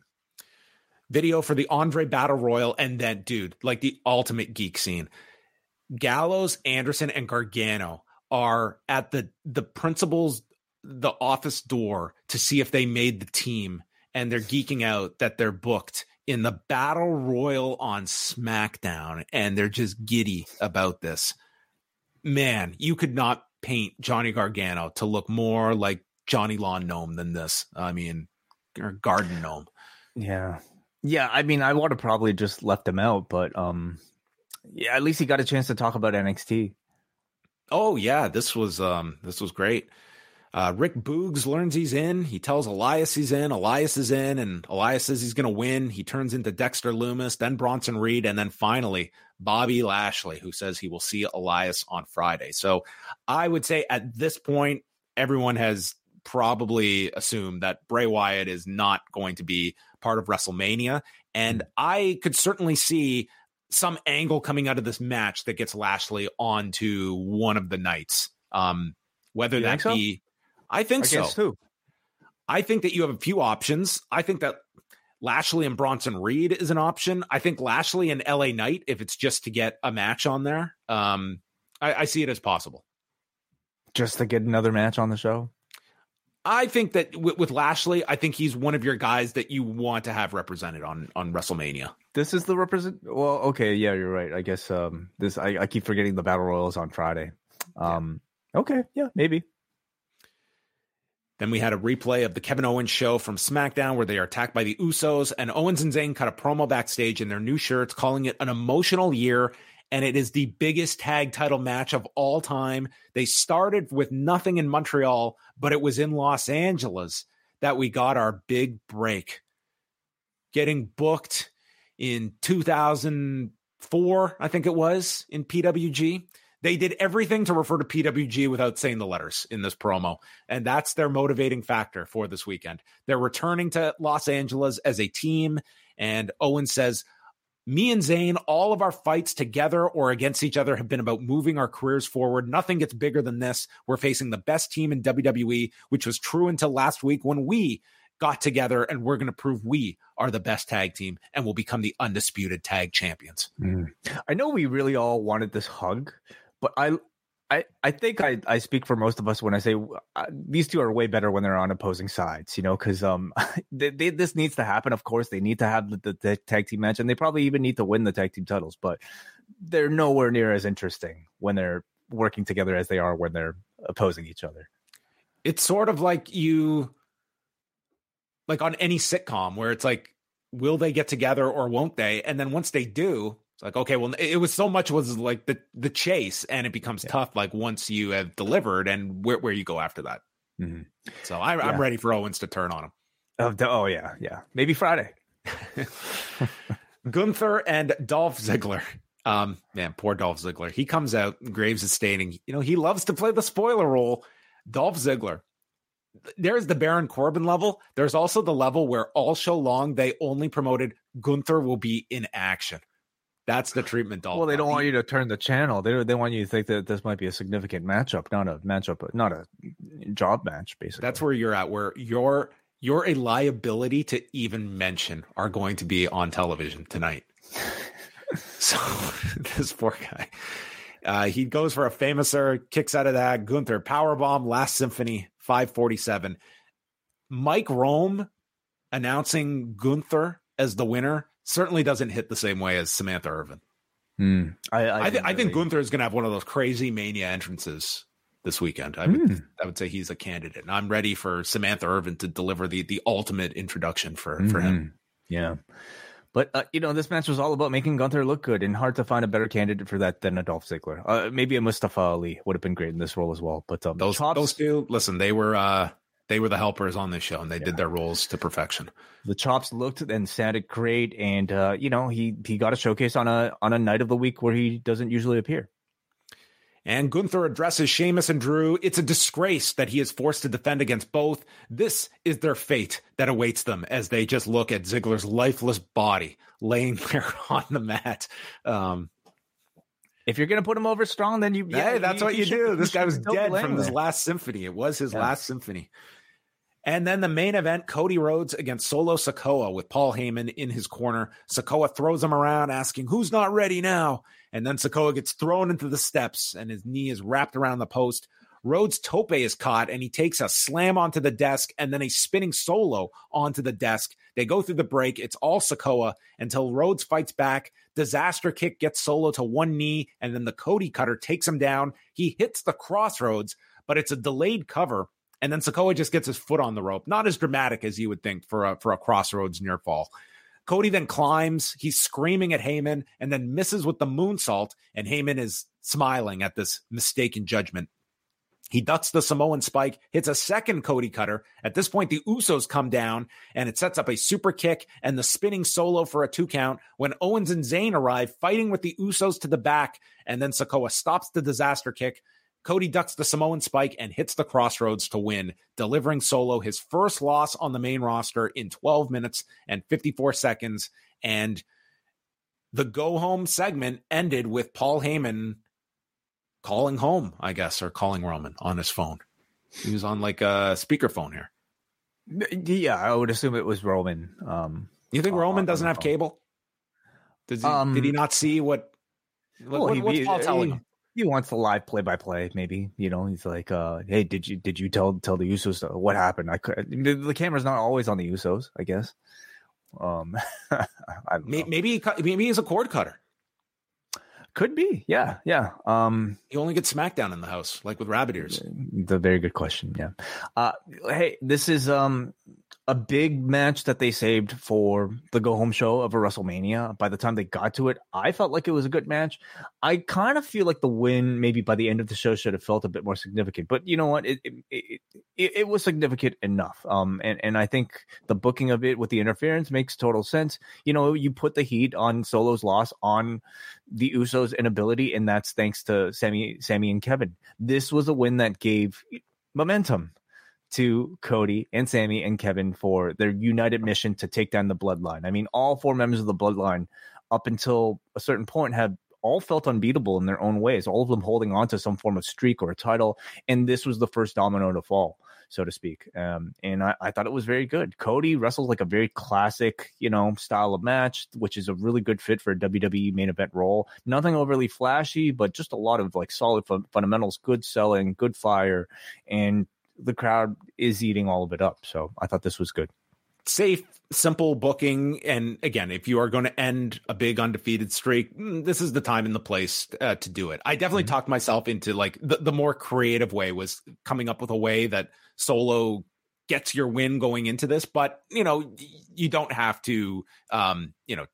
Video for the Andre Battle Royal, and then, dude, like the ultimate geek scene. Gallows, Anderson, and Gargano are at the the principal's the office door to see if they made the team, and they're geeking out that they're booked in the Battle Royal on SmackDown, and they're just giddy about this. Man, you could not paint Johnny Gargano to look more like Johnny Lawn Gnome than this. I mean, or Garden Gnome. Yeah. Yeah, I mean, I would have probably just left him out, but um yeah, at least he got a chance to talk about N X T. Oh yeah, this was um this was great. Uh, Rick Boogs learns he's in. He tells Elias he's in. Elias is in, and Elias says he's going to win. He turns into Dexter Lumis, then Bronson Reed, and then finally Bobby Lashley, who says he will see Elias on Friday. So I would say at this point, everyone has probably assumed that Bray Wyatt is not going to be part of WrestleMania. And I could certainly see some angle coming out of this match that gets Lashley onto one of the nights Um, whether You that think so? be, I think Against so. who? I think that you have a few options. I think that Lashley and Bronson Reed is an option. I think Lashley and L A Knight, if it's just to get a match on there, um, I, I see it as possible. Just to get another match on the show? I think that with, with Lashley, I think he's one of your guys that you want to have represented on, on WrestleMania. This is the represent. Well, okay, yeah, you're right. I guess um, this. I, I keep forgetting the Battle Royals on Friday. Um, yeah. Okay, yeah, maybe. Then we had a replay of the Kevin Owens show from SmackDown where they are attacked by the Usos, and Owens and Zayn cut a promo backstage in their new shirts, calling it an emotional year, and it is the biggest tag title match of all time. They started with nothing in Montreal, but it was in Los Angeles that we got our big break. Getting booked in two thousand four, I think it was, in P W G. They did everything to refer to P W G without saying the letters in this promo. And that's their motivating factor for this weekend. They're returning to Los Angeles as a team. And Owen says, me and Zayn, all of our fights together or against each other have been about moving our careers forward. Nothing gets bigger than this. We're facing the best team in W W E, which was true until last week when we got together, and we're going to prove we are the best tag team and will become the undisputed tag champions. Mm. I know we really all wanted this hug, but I, I, I think I, I speak for most of us when I say uh, these two are way better when they're on opposing sides, you know, because um, they, they, this needs to happen. Of course, they need to have the, the, the tag team match, and they probably even need to win the tag team titles, but they're nowhere near as interesting when they're working together as they are when they're opposing each other. It's sort of like you, like on any sitcom where it's like, will they get together or won't they? And then once they do, it's like, okay, well, it was so much was like the, the chase, and it becomes yeah. tough. Like once you have delivered and where, where you go after that. Mm-hmm. So I, yeah. I'm ready for Owens to turn on him. Oh, oh yeah. Yeah. Maybe Friday. Gunther and Dolph Ziggler. Um, man, poor Dolph Ziggler. He comes out, Graves is stating, you know, he loves to play the spoiler role. Dolph Ziggler. There's the Baron Corbin level. There's also the level where all show long they only promoted Gunther will be in action. That's the treatment. Dolph. Well, they don't want you to turn the channel. They they want you to think that this might be a significant matchup, not a matchup, not a job match. Basically, that's where you're at. Where your your a liability to even mention are going to be on television tonight. So this poor guy. Uh, he goes for a famouser, kicks out of that. Gunther, powerbomb, Last Symphony, five forty-seven. Mike Rome announcing Gunther as the winner certainly doesn't hit the same way as Samantha Irvin. Mm, I, I, I, th- really... I think Gunther is going to have one of those crazy Mania entrances this weekend. I would, mm. I would say he's a candidate. And I'm ready for Samantha Irvin to deliver the, the ultimate introduction for, mm-hmm. for him. Yeah. But, uh, you know, this match was all about making Gunther look good, and hard to find a better candidate for that than a Dolph Ziggler. Uh, maybe a Mustafa Ali would have been great in this role as well. But um, those, chops, those two, listen, they were uh, they were the helpers on this show, and they yeah. did their roles to perfection. The chops looked and sounded great, and, uh, you know, he he got a showcase on a on a night of the week where he doesn't usually appear. And Gunther addresses Sheamus and Drew. It's a disgrace that he is forced to defend against both. This is their fate that awaits them as they just look at Ziggler's lifeless body laying there on the mat. Um, if you're going to put him over strong, then you... Yeah, hey, that's you, what you, you do. Should, this guy was dead from there. his last symphony. It was his yeah. last symphony. And then the main event, Cody Rhodes against Solo Sikoa with Paul Heyman in his corner. Sikoa throws him around asking, who's not ready now? And then Sikoa gets thrown into the steps and his knee is wrapped around the post. Rhodes' tope is caught and he takes a slam onto the desk and then a spinning Solo onto the desk. They go through the break. It's all Sikoa until Rhodes fights back. Disaster kick gets Solo to one knee and then the Cody cutter takes him down. He hits the crossroads, but it's a delayed cover. And then Sikoa just gets his foot on the rope. Not as dramatic as you would think for a, for a crossroads near fall. Cody then climbs. He's screaming at Heyman and then misses with the moonsault. And Heyman is smiling at this mistaken judgment. He ducks the Samoan spike, hits a second Cody cutter. At this point, the Usos come down and it sets up a super kick and the spinning Solo for a two count when Owens and Zayn arrive fighting with the Usos to the back. And then Sikoa stops the disaster kick. Cody ducks the Samoan spike and hits the crossroads to win, delivering Solo his first loss on the main roster in twelve minutes and fifty-four seconds. And the go-home segment ended with Paul Heyman calling home, I guess, or calling Roman on his phone. He was on like a speakerphone here. Yeah, I would assume it was Roman. Um, you think Roman doesn't have cable? Does he, um, did he not see what? what, well, what he, what's Paul telling he, him? He wants the live play-by-play. Maybe, you know, he's like, uh, "Hey, did you did you tell tell the Usos what happened?" I could. The, the camera's not always on the Usos, I guess. Um, I don't know. Maybe he, maybe he's a cord cutter. Could be, yeah, yeah. Um, you only get SmackDown in the house, like with rabbit ears. The very good question. Yeah. Uh, hey, this is um a big match that they saved for the go home show of a WrestleMania. By the time they got to it, I felt like it was a good match. I kind of feel like the win, maybe by the end of the show, should have felt a bit more significant. But you know what? It it it, it, it was significant enough. Um, and and I think the booking of it with the interference makes total sense. You know, you put the heat on Solo's loss on the Usos' inability, and that's thanks to Sammy, Sammy and Kevin. This was a win that gave momentum to Cody and Sammy and Kevin for their united mission to take down the Bloodline. I mean, all four members of the Bloodline up until a certain point have all felt unbeatable in their own ways, all of them holding on to some form of streak or a title. And this was the first domino to fall, so to speak. Um, and I, I thought it was very good. Cody wrestles like a very classic, you know, style of match, which is a really good fit for a W W E main event role. Nothing overly flashy, but just a lot of like solid fun- fundamentals, good selling, good fire, and the crowd is eating all of it up. So I thought this was good. Safe, simple booking. And again, if you are going to end a big undefeated streak, this is the time and the place uh, to do it. I definitely mm-hmm. talked myself into like the, the more creative way was coming up with a way that Solo gets your win going into this. But, you know, you don't have to, um, you know,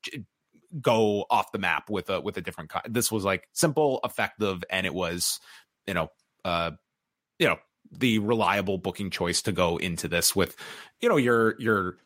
go off the map with a, with a different kind. This was like simple, effective, and it was, you know, uh, you know, the reliable booking choice to go into this with, you know, your your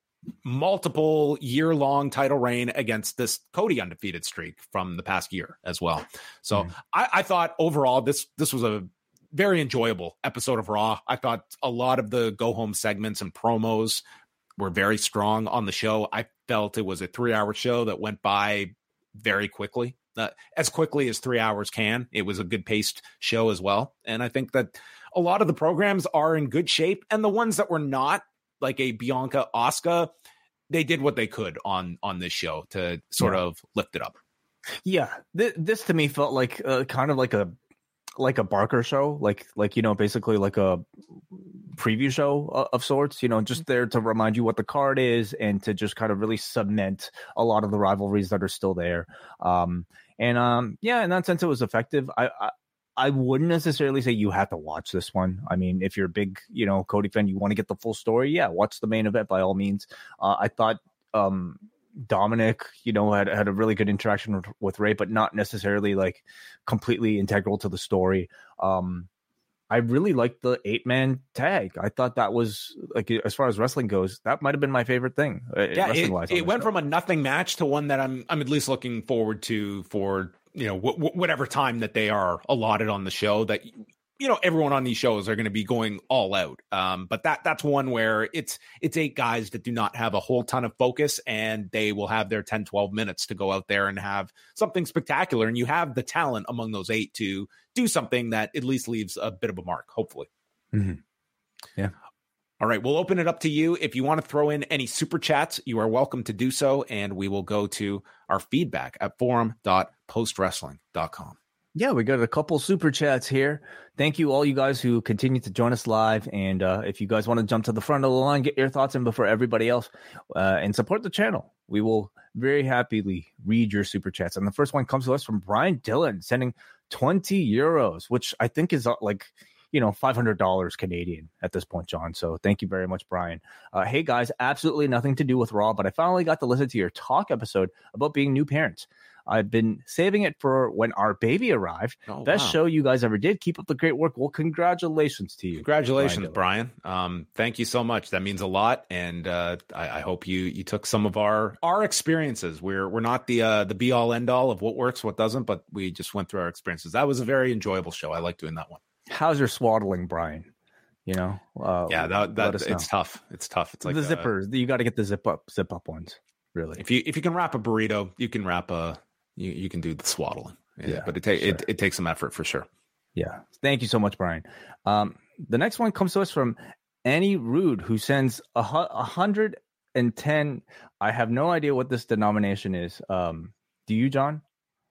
multiple year long title reign against this Cody undefeated streak from the past year as well. So mm. I, I thought overall this this was a very enjoyable episode of Raw. I thought a lot of the go home segments and promos were very strong on the show. I felt it was a three hour show that went by very quickly, uh, as quickly as three hours can. It was a good paced show as well. And I think that a lot of the programs are in good shape, and the ones that were not, like a Bianca Asuka, they did what they could on on this show to sort yeah. of lift it up. Yeah, Th- this to me felt like uh, kind of like a like a Barker show, like like you know, basically like a preview show of, of sorts. You know, just there to remind you what the card is and to just kind of really cement a lot of the rivalries that are still there. Um, and um, yeah, in that sense, it was effective. I. I I wouldn't necessarily say you have to watch this one. I mean, if you're a big, you know, Cody fan, you want to get the full story. Yeah, watch the main event by all means. Uh, I thought um, Dominic, you know, had, had a really good interaction with, with Ray, but not necessarily like completely integral to the story. Um, I really liked the eight man tag. I thought that was like, as far as wrestling goes, that might have been my favorite thing. Yeah, it, it went show. from a nothing match to one that I'm I'm at least looking forward to for, you know, w- w- whatever time that they are allotted on the show, that, you know, everyone on these shows are going to be going all out. Um, but that that's one where it's it's eight guys that do not have a whole ton of focus, and they will have their ten, twelve minutes to go out there and have something spectacular. And you have the talent among those eight to do something that at least leaves a bit of a mark, hopefully. Mm-hmm. Yeah. All right, we'll open it up to you. If you want to throw in any super chats, you are welcome to do so, and we will go to our feedback at forum dot post wrestling dot com. Yeah, we got a couple super chats here. Thank you all you guys who continue to join us live. And uh, if you guys want to jump to the front of the line, get your thoughts in before everybody else, uh, and support the channel. We will very happily read your super chats. And the first one comes to us from Brian Dillon, sending twenty euros, which I think is uh, like, you know, five hundred dollars Canadian at this point, John. So thank you very much, Brian. Uh, hey, guys, absolutely nothing to do with Raw, but I finally got to listen to your talk episode about being new parents. I've been saving it for when our baby arrived. Oh, Best wow. show you guys ever did. Keep up the great work. Well, congratulations to you. Congratulations, Brian. Brian. Um, thank you so much. That means a lot. And uh, I, I hope you you took some of our our experiences. We're we're not the uh, the be all end all of what works, what doesn't, but we just went through our experiences. That was a very enjoyable show. I like doing that one. How's your swaddling, Brian? You know, uh, yeah, that, that it's know. tough. It's tough. It's like the zippers. You got to get the zip up, zip up ones. Really, if you if you can wrap a burrito, you can wrap a. You you can do the swaddling. yeah, Yeah, but it, ta- sure. it it takes some effort for sure. Yeah. Thank you so much, Brian. Um, the next one comes to us from Annie Rude, who sends a hu- one hundred ten. I have no idea what this denomination is. Um, do you, John?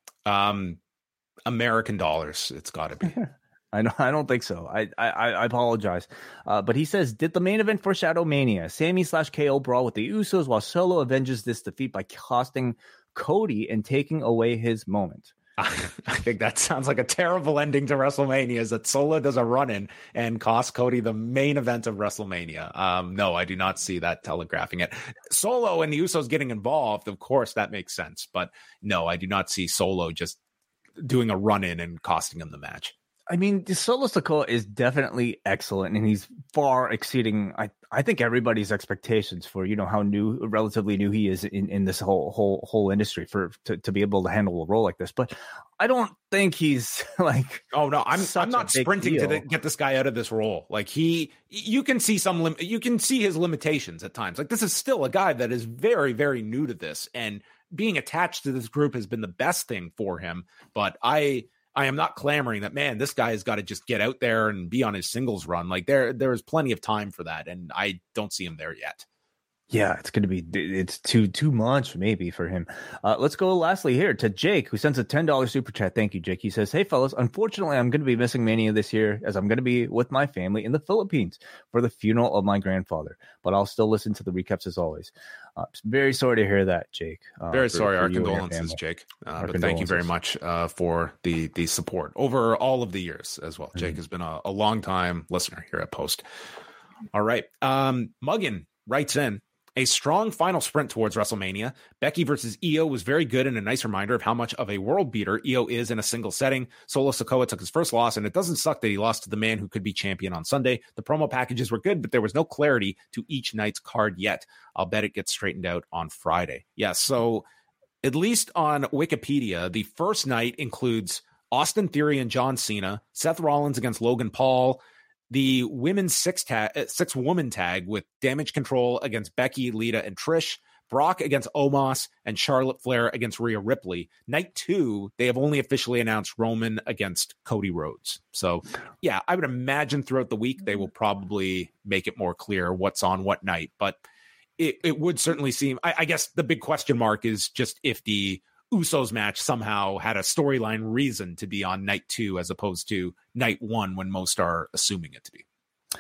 Um, American dollars, it's got to be. I don't, I don't think so. I I, I apologize. Uh, but he says, did the main event foreshadow Mania? Sammy slash K O brawl with the Usos while Solo avenges this defeat by costing Cody and taking away his moment. I think that sounds like a terrible ending to WrestleMania, is that Solo does a run-in and costs Cody the main event of WrestleMania. Um, no, I do not see that telegraphing it. Solo and the Usos getting involved, of course, that makes sense. But no, I do not see Solo just doing a run-in and costing him the match. I mean, Solo Sikoa is definitely excellent, and he's far exceeding, I, I think, everybody's expectations for, you know, how new, relatively new he is in, in this whole whole whole industry for to, to be able to handle a role like this. But I don't think he's like, oh no, I'm I'm not sprinting deal. to the, get this guy out of this role. Like he, you can see some, lim- you can see his limitations at times. Like this is still a guy that is very very new to this, and being attached to this group has been the best thing for him. But I. I am not clamoring that, man, this guy has got to just get out there and be on his singles run. Like there, there is plenty of time for that. And I don't see him there yet. Yeah, it's going to be, it's too, too much maybe for him. Uh, let's go lastly here to Jake, who sends a ten dollars super chat. Thank you, Jake. He says, hey fellas, unfortunately, I'm going to be missing Mania this year as I'm going to be with my family in the Philippines for the funeral of my grandfather, but I'll still listen to the recaps as always. Uh, very sorry to hear that, Jake. Uh, very for, sorry. for Our condolences, Jake. Uh, Our but condolences. Thank you very much uh, for the, the support over all of the years as well. Mm-hmm. Jake has been a, a long time listener here at Post. All right. Um, Muggin writes in, a strong final sprint towards WrestleMania. Becky versus Io was very good and a nice reminder of how much of a world beater Io is in a single setting. Solo Sikoa took his first loss, and it doesn't suck that he lost to the man who could be champion on Sunday. The promo packages were good, but there was no clarity to each night's card yet. I'll bet it gets straightened out on Friday. Yeah, so at least on Wikipedia, the first night includes Austin Theory and John Cena, Seth Rollins against Logan Paul, the women's six tag, six woman tag with Damage Control against Becky, Lita, and Trish, Brock against Omos, and Charlotte Flair against Rhea Ripley. Night two, they have only officially announced Roman against Cody Rhodes. So, yeah, I would imagine throughout the week they will probably make it more clear what's on what night. But it, it would certainly seem, I, I guess the big question mark is just if the Usos match somehow had a storyline reason to be on night two as opposed to night one when most are assuming it to be.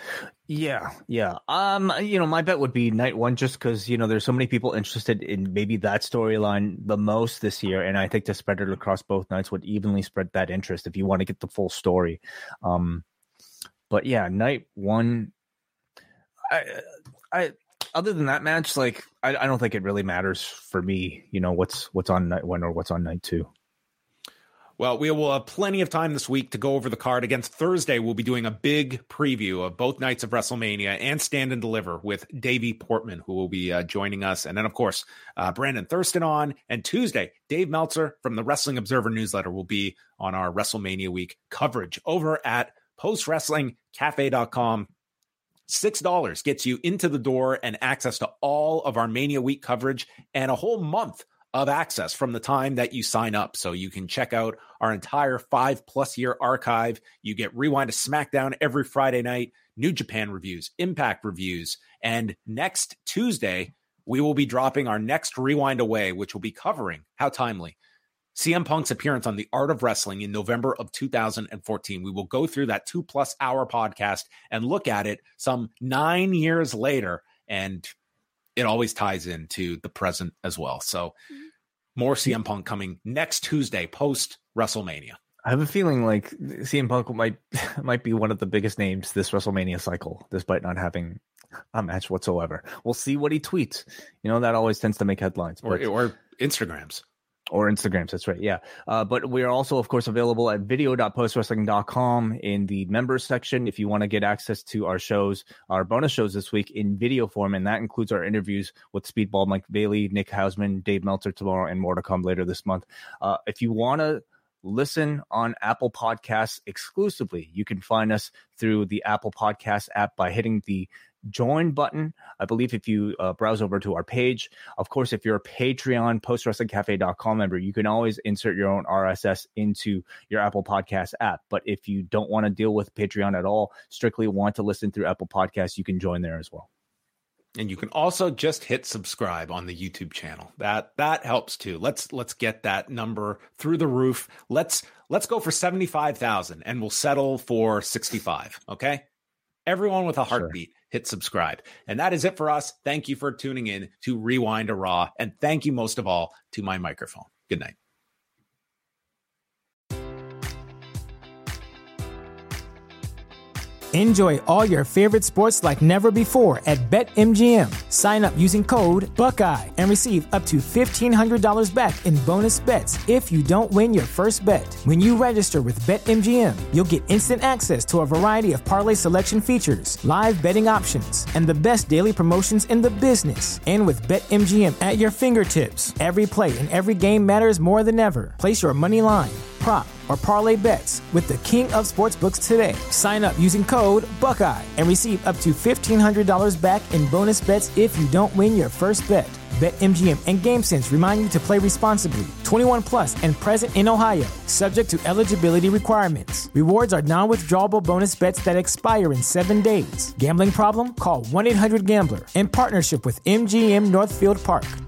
Yeah, yeah. Um, you know, my bet would be night one just because, you know, there's so many people interested in maybe that storyline the most this year. And I think to spread it across both nights would evenly spread that interest if you want to get the full story. Um, but yeah, night one, I, I, other than that match, like I, I don't think it really matters for me, you know, what's what's on night one or what's on night two. Well, we will have plenty of time this week to go over the card. Against Thursday, we'll be doing a big preview of both nights of WrestleMania and Stand and Deliver with Davey Portman, who will be uh, joining us. And then, of course, uh, Brandon Thurston on. And Tuesday, Dave Meltzer from the Wrestling Observer newsletter will be on our WrestleMania week coverage over at post wrestling cafe dot com. six dollars gets you into the door and access to all of our Mania Week coverage and a whole month of access from the time that you sign up. So you can check out our entire five plus year archive. You get Rewind to SmackDown every Friday night, New Japan reviews, Impact reviews. And next Tuesday, we will be dropping our next Rewind Away, which will be covering, how timely, C M Punk's appearance on The Art of Wrestling in November of two thousand fourteen. We will go through that two plus hour podcast and look at it some nine years later. And it always ties into the present as well. So more C M Punk coming next Tuesday, post WrestleMania. I have a feeling like C M Punk might might be one of the biggest names this WrestleMania cycle, despite not having a match whatsoever. We'll see what he tweets. You know, that always tends to make headlines. Or, but... or Instagrams. Or Instagrams, that's right, yeah. Uh, but we are also, of course, available at video dot post wrestling dot com in the members section if you want to get access to our shows, our bonus shows this week in video form, and that includes our interviews with Speedball Mike Bailey, Nick Hausman, Dave Meltzer tomorrow, and more to come later this month. Uh, if you want to listen on Apple Podcasts exclusively, you can find us through the Apple Podcasts app by hitting the join button. I believe if you uh, browse over to our page, of course, if you're a Patreon post wrestling cafe dot com member, you can always insert your own R S S into your Apple Podcast app. But if you don't want to deal with Patreon at all, strictly want to listen through Apple Podcasts, you can join there as well. And you can also just hit subscribe on the YouTube channel. That that helps too. Let's let's get that number through the roof. Let's let's go for seventy-five thousand and we'll settle for sixty-five, okay? Everyone with a heartbeat, sure. Hit subscribe. And that is it for us. Thank you for tuning in to Rewind a Raw, and thank you most of all to my microphone. Good night. Enjoy all your favorite sports like never before at BetMGM. Sign up using code Buckeye and receive up to fifteen hundred dollars back in bonus bets if you don't win your first bet. When you register with BetMGM, you'll get instant access to a variety of parlay selection features, live betting options, and the best daily promotions in the business. And with BetMGM at your fingertips, every play and every game matters more than ever. Place your money line, prop, or parlay bets with the king of sportsbooks today. Sign up using code Buckeye and receive up to fifteen hundred dollars back in bonus bets if you don't win your first bet. BetMGM and GameSense remind you to play responsibly. twenty-one plus and present in Ohio, subject to eligibility requirements. Rewards are non-withdrawable bonus bets that expire in seven days. Gambling problem? Call one eight hundred gambler in partnership with M G M Northfield Park.